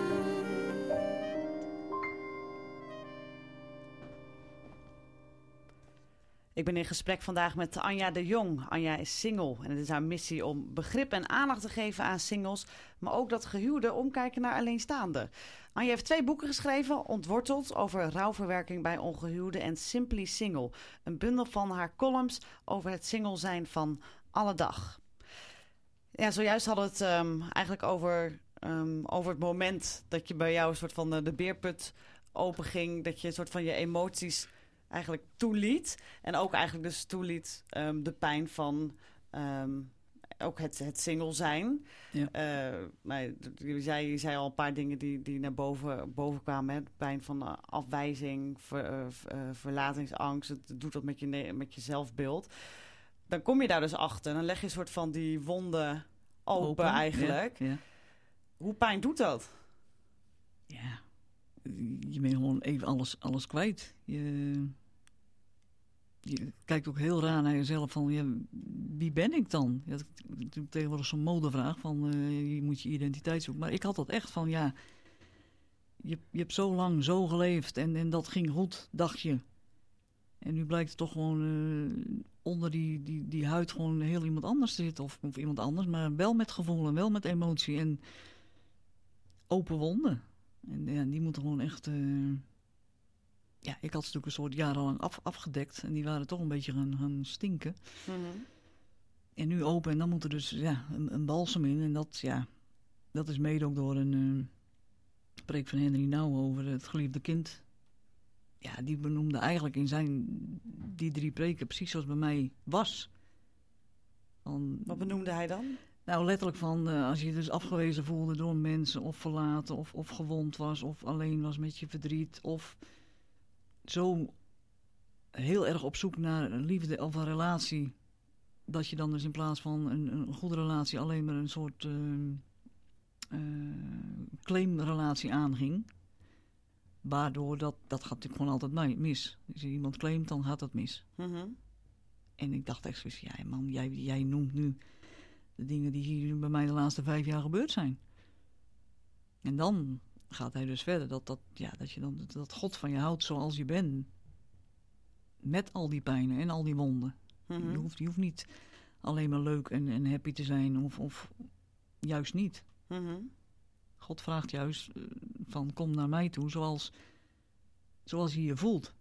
Ik ben in gesprek vandaag met Anja de Jong. Anja is single en het is haar missie om begrip en aandacht te geven aan singles, maar ook dat gehuwden omkijken naar alleenstaanden. Anja heeft twee boeken geschreven, Ontworteld over rouwverwerking bij ongehuwden en Simply Single, een bundel van haar columns over het single zijn van alle dag. Ja, zojuist hadden we het um, eigenlijk over, um, over het moment dat je bij jou een soort van de, de beerput openging, dat je een soort van je emoties eigenlijk toeliet. En ook eigenlijk dus toeliet um, de pijn van um, ook het, het single zijn. Ja. Uh, nou, je, zei, je zei al een paar dingen die, die naar boven, boven kwamen. Hè? De pijn van uh, afwijzing, ver, uh, uh, verlatingsangst. Het doet dat met je, met je zelfbeeld. Dan kom je daar dus achter. Dan leg je een soort van die wonden open, open eigenlijk. Ja, ja. Hoe pijn doet dat? Ja, je bent gewoon even alles, alles kwijt. Je, je kijkt ook heel raar naar jezelf van, ja, wie ben ik dan? Ja, dat is natuurlijk tegenwoordig zo'n modevraag van, uh, je moet je identiteit zoeken. Maar ik had dat echt van, ja, je, je hebt zo lang zo geleefd en, en dat ging goed, dacht je. En nu blijkt het toch gewoon uh, onder die, die, die huid gewoon heel iemand anders te zitten. Of, of iemand anders, maar wel met gevoel en wel met emotie en open wonden. En ja, die moeten gewoon echt... Uh, ja, ik had ze natuurlijk een soort jarenlang af, afgedekt. En die waren toch een beetje gaan, gaan stinken. Mm-hmm. En nu open. En dan moet er dus ja, een, een balsem in. En dat, ja, dat is mede ook door een uh, preek van Henry Nouwen over het geliefde kind. Ja, die benoemde eigenlijk in zijn die drie preken precies zoals bij mij was. Van, wat benoemde hij dan? Nou, letterlijk van uh, als je je dus afgewezen voelde door mensen of verlaten of, of gewond was of alleen was met je verdriet of zo heel erg op zoek naar een liefde of een relatie, dat je dan dus in plaats van een, een goede relatie alleen maar een soort uh, uh, claimrelatie aanging. Waardoor dat, dat gaat natuurlijk gewoon altijd mis. Als je iemand claimt, dan gaat dat mis. Mm-hmm. En ik dacht echt zoiets, ja man, jij, jij noemt nu de dingen die hier bij mij de laatste vijf jaar gebeurd zijn. En dan gaat hij dus verder. Dat, dat, ja, dat, je dan, dat God van je houdt zoals je bent. Met al die pijnen en al die wonden. Mm-hmm. Je, hoeft, je hoeft niet alleen maar leuk en, en happy te zijn of, of juist niet. Mm-hmm. God vraagt juist uh, van kom naar mij toe zoals, zoals je je voelt.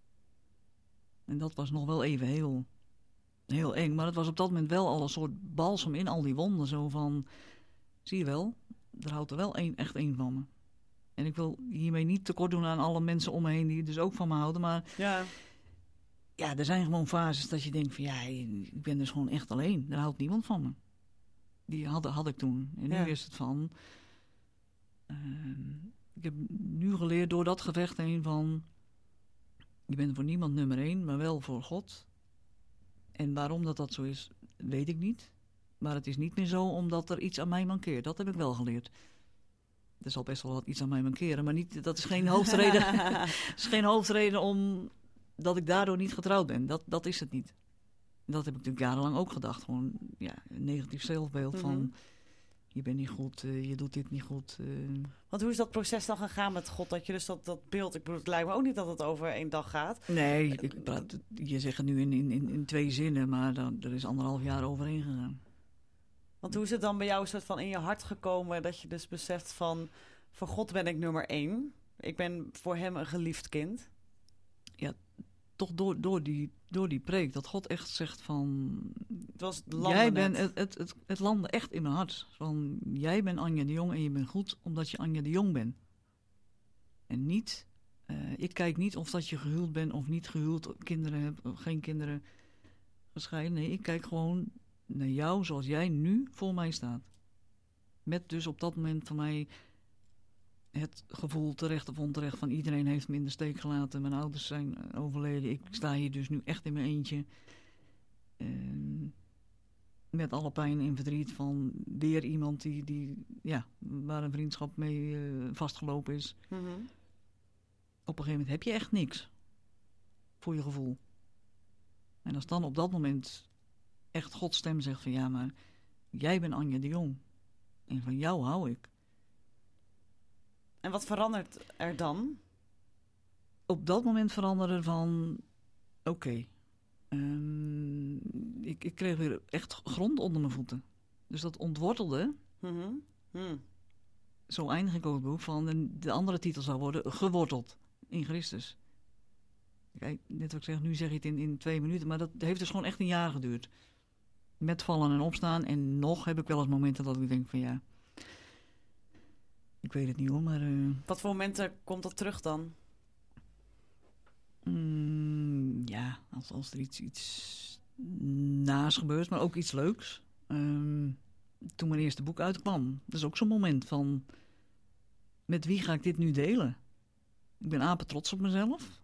En dat was nog wel even heel, heel eng. Maar het was op dat moment wel al een soort balsem in al die wonden. Zo van, zie je wel, er houdt er wel een, echt één van me. En ik wil hiermee niet tekort doen aan alle mensen om me heen die dus ook van me houden. Maar ja, ja er zijn gewoon fases dat je denkt van ja, ik ben dus gewoon echt alleen. Daar houdt niemand van me. Die had, had ik toen. En nu Ja. is het van... Uh, ik heb nu geleerd door dat gevecht heen van... Je bent voor niemand nummer één, maar wel voor God. En waarom dat dat zo is, weet ik niet. Maar het is niet meer zo omdat er iets aan mij mankeert. Dat heb ik wel geleerd. Er zal best wel wat iets aan mij mankeren, maar niet, dat is geen hoofdreden. Het is geen hoofdreden om dat ik daardoor niet getrouwd ben. Dat, dat is het niet. Dat heb ik natuurlijk jarenlang ook gedacht. Gewoon ja, een negatief zelfbeeld mm-hmm. van... Je bent niet goed, uh, je doet dit niet goed. Uh. Want hoe is dat proces dan gegaan met God? Dat je dus dat, dat beeld... Ik bedoel, het lijkt me ook niet dat het over één dag gaat. Nee, ik praat, je zegt het nu in, in, in, in twee zinnen, maar dan, er is anderhalf jaar overheen gegaan. Want hoe is het dan bij jou een soort van in je hart gekomen... dat je dus beseft van... voor God ben ik nummer één. Ik ben voor hem een geliefd kind. Ja, toch door, door, die, door die preek. Dat God echt zegt van... Het was het jij bent het, het, het, het landde echt in mijn hart. Van, jij bent Anja de Jong en je bent goed omdat je Anja de Jong bent. En niet... Uh, ik kijk niet of dat je gehuwd bent of niet gehuwd, kinderen hebt of geen kinderen gescheiden. Nee, ik kijk gewoon naar jou zoals jij nu voor mij staat. Met dus op dat moment van mij het gevoel terecht of onterecht van iedereen heeft me in de steek gelaten. Mijn ouders zijn overleden. Ik sta hier dus nu echt in mijn eentje. Uh, met alle pijn en verdriet van weer iemand die, die ja, waar een vriendschap mee uh, vastgelopen is. Mm-hmm. Op een gegeven moment heb je echt niks voor je gevoel. En als dan op dat moment echt Gods stem zegt van ja, maar jij bent Anja de Jong. En van jou hou ik. En wat verandert er dan? Op dat moment veranderde van oké, okay, um, ik, ik kreeg weer echt grond onder mijn voeten. Dus dat ontwortelde. Mm-hmm. Mm. Zo eindig ik ook het boek van de, de andere titel zou worden geworteld in Christus. Kijk, net wat ik zeg, nu zeg je het in, in twee minuten, maar dat heeft dus gewoon echt een jaar geduurd. Met vallen en opstaan. En nog heb ik wel eens momenten dat ik denk van ja, ik weet het niet hoor, maar... Uh, Wat voor momenten komt dat terug dan? Mm, ja, als, als er iets, iets naast gebeurt, maar ook iets leuks. Um, toen mijn eerste boek uitkwam, dat is ook zo'n moment van... Met wie ga ik dit nu delen? Ik ben apen trots op mezelf.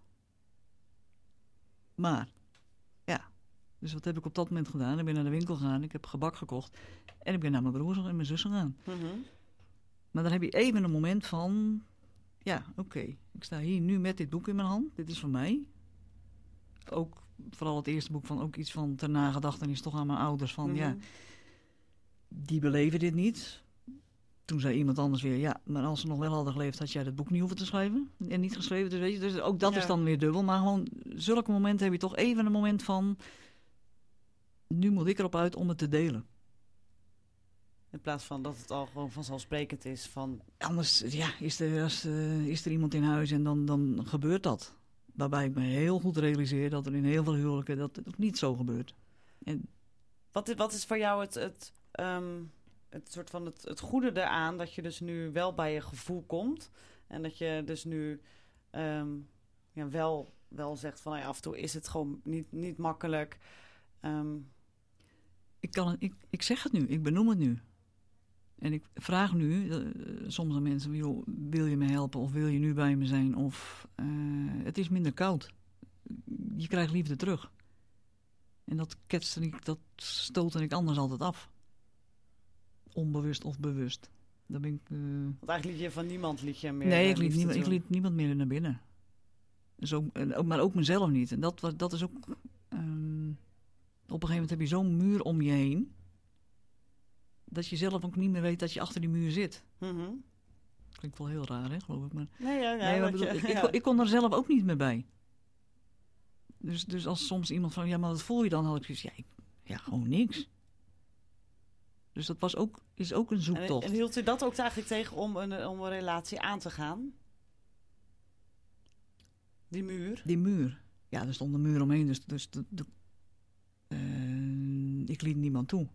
Maar, ja. Dus wat heb ik op dat moment gedaan? Ik ben naar de winkel gegaan, ik heb gebak gekocht. En ik ben naar mijn broers en mijn zus gegaan. Mm-hmm. Maar dan heb je even een moment van... Ja, oké. Okay. Ik sta hier nu met dit boek in mijn hand. Dit is van mij. Ook vooral het eerste boek van ook iets van ter nagedachtenis toch aan mijn ouders. Van mm-hmm. ja, die beleven dit niet. Toen zei iemand anders weer, ja, maar als ze nog wel hadden geleefd, had jij dat boek niet hoeven te schrijven. En niet geschreven, dus weet je, dus ook dat ja. is dan weer dubbel. Maar gewoon, zulke momenten heb je toch even een moment van, nu moet ik erop uit om het te delen. In plaats van dat het al gewoon vanzelfsprekend is van... Anders, ja, is er, als, uh, is er iemand in huis en dan, dan gebeurt dat. Waarbij ik me heel goed realiseer dat er in heel veel huwelijken dat het niet zo gebeurt. En, wat, is, wat is voor jou het... het um... Het soort van het, het goede eraan dat je dus nu wel bij je gevoel komt. En dat je dus nu um, ja, wel, wel zegt van nou ja, af en toe is het gewoon niet, niet makkelijk. Um. Ik, kan het, ik, ik zeg het nu, ik benoem het nu. En ik vraag nu uh, soms aan mensen, joh, wil je me helpen of wil je nu bij me zijn? Of uh, het is minder koud. Je krijgt liefde terug. En dat ketste ik, dat stootte ik anders altijd af. Onbewust of bewust. Dan ben ik, uh... Want eigenlijk liet je van niemand liet je meer. Nee, ik liet, niemand, ik liet niemand meer naar binnen. Dus ook, maar ook mezelf niet. En dat, dat is ook... Um, op een gegeven moment heb je zo'n muur om je heen... dat je zelf ook niet meer weet dat je achter die muur zit. Mm-hmm. Klinkt wel heel raar, hè, geloof ik. Maar, nee, ja, ja, nee, maar bedoel, je, ik, ja. ik, ik kon er zelf ook niet meer bij. Dus, dus als soms iemand van... ja, maar wat voel je dan? Had ik zoiets, ja, ik ja, gewoon niks. Dus dat was ook, is ook een zoektocht. En, en hield u dat ook eigenlijk tegen om een, om een relatie aan te gaan? Die muur? Die muur. Ja, er stond een muur omheen, dus, dus de, de, uh, ik liet niemand toe.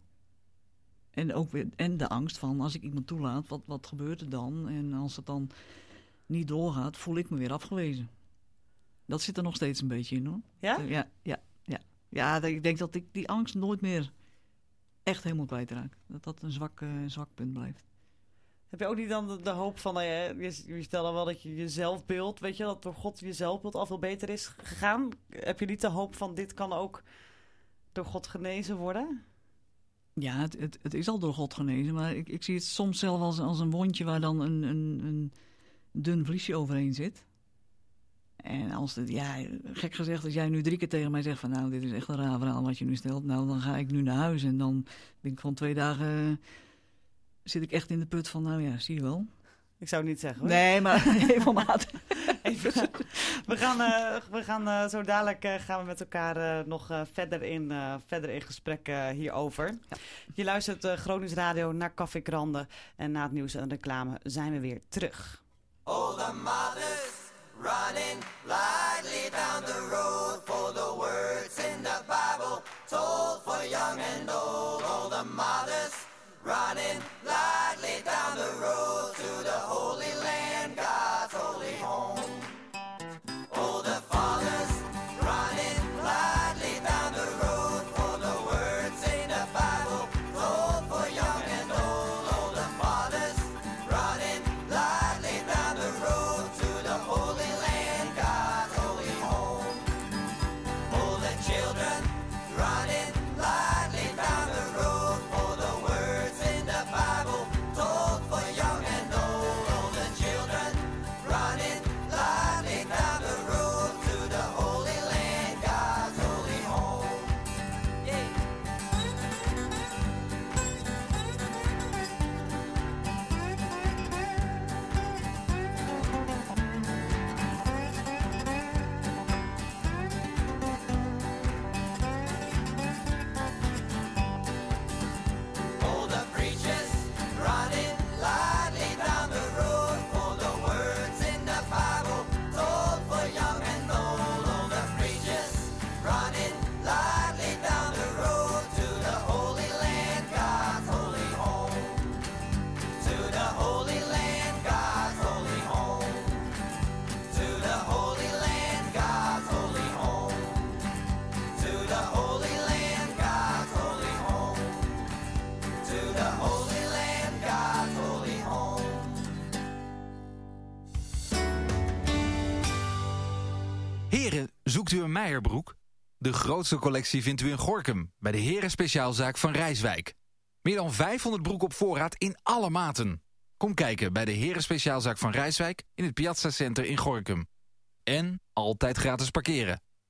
En ook weer, en de angst van, als ik iemand toelaat, wat, wat gebeurt er dan? En als het dan niet doorgaat, voel ik me weer afgewezen. Dat zit er nog steeds een beetje in, hoor. Ja? Ja, ja, ja. Ja, ik denk dat ik die angst nooit meer echt helemaal kwijtraak. Dat dat een zwak, uh, zwak punt blijft. Heb je ook niet dan de, de hoop van, uh, je, je stelde wel dat je je zelfbeeld, weet je, dat door God je zelfbeeld al veel beter is gegaan. Heb je niet de hoop van, dit kan ook door God genezen worden? Ja, het, het, het is al door God genezen, maar ik, ik zie het soms zelf als, als een wondje waar dan een, een, een dun vliesje overheen zit. En als het, ja, gek gezegd, als jij nu drie keer tegen mij zegt van, nou, dit is echt een raar verhaal wat je nu stelt, nou, dan ga ik nu naar huis en dan ben ik van twee dagen, zit ik echt in de put van, nou ja, zie je wel. Ik zou het niet zeggen, hoor. Nee, maar even maat. Even, we gaan, uh, we gaan uh, zo dadelijk uh, gaan we met elkaar uh, nog uh, verder, in, uh, verder in gesprek uh, hierover. Ja. Je luistert uh, Gronings Radio naar Café Grande. En na het nieuws en reclame zijn we weer terug. Oh, the mothers running lightly down the road for the words in the Bible told for young and old. Oh, the mothers running lightly down the road to the Holy Land, God's holy home. Oh, the fathers running lightly down the road for the words in the Bible told for young and old. Oh, the fathers running lightly down the road to the Holy Land, God's holy home. Oh, the children running lightly down the road for the words in the Bible told for young and old. Oh, the children running lightly down the road to the Holy Land, God's holy home. Yeah. Oh, the preachers running lightly down the road for the words in the Bible told for young and old. Oh, the preachers running lightly down the road to the Holy Land, God's holy home. To the Holy Land, God's holy home. To the Holy Land, God's holy home. To the Holy Land, God's holy home. To the Holy Land, God's holy home. Heren, zoekt u een Meijerbroek? De grootste collectie vindt u in Gorinchem, bij de Heren Speciaalzaak van Rijswijk. Meer dan vijfhonderd broeken op voorraad in alle maten. Kom kijken bij de Heren Speciaalzaak van Rijswijk in het Piazza Center in Gorinchem. En altijd gratis parkeren.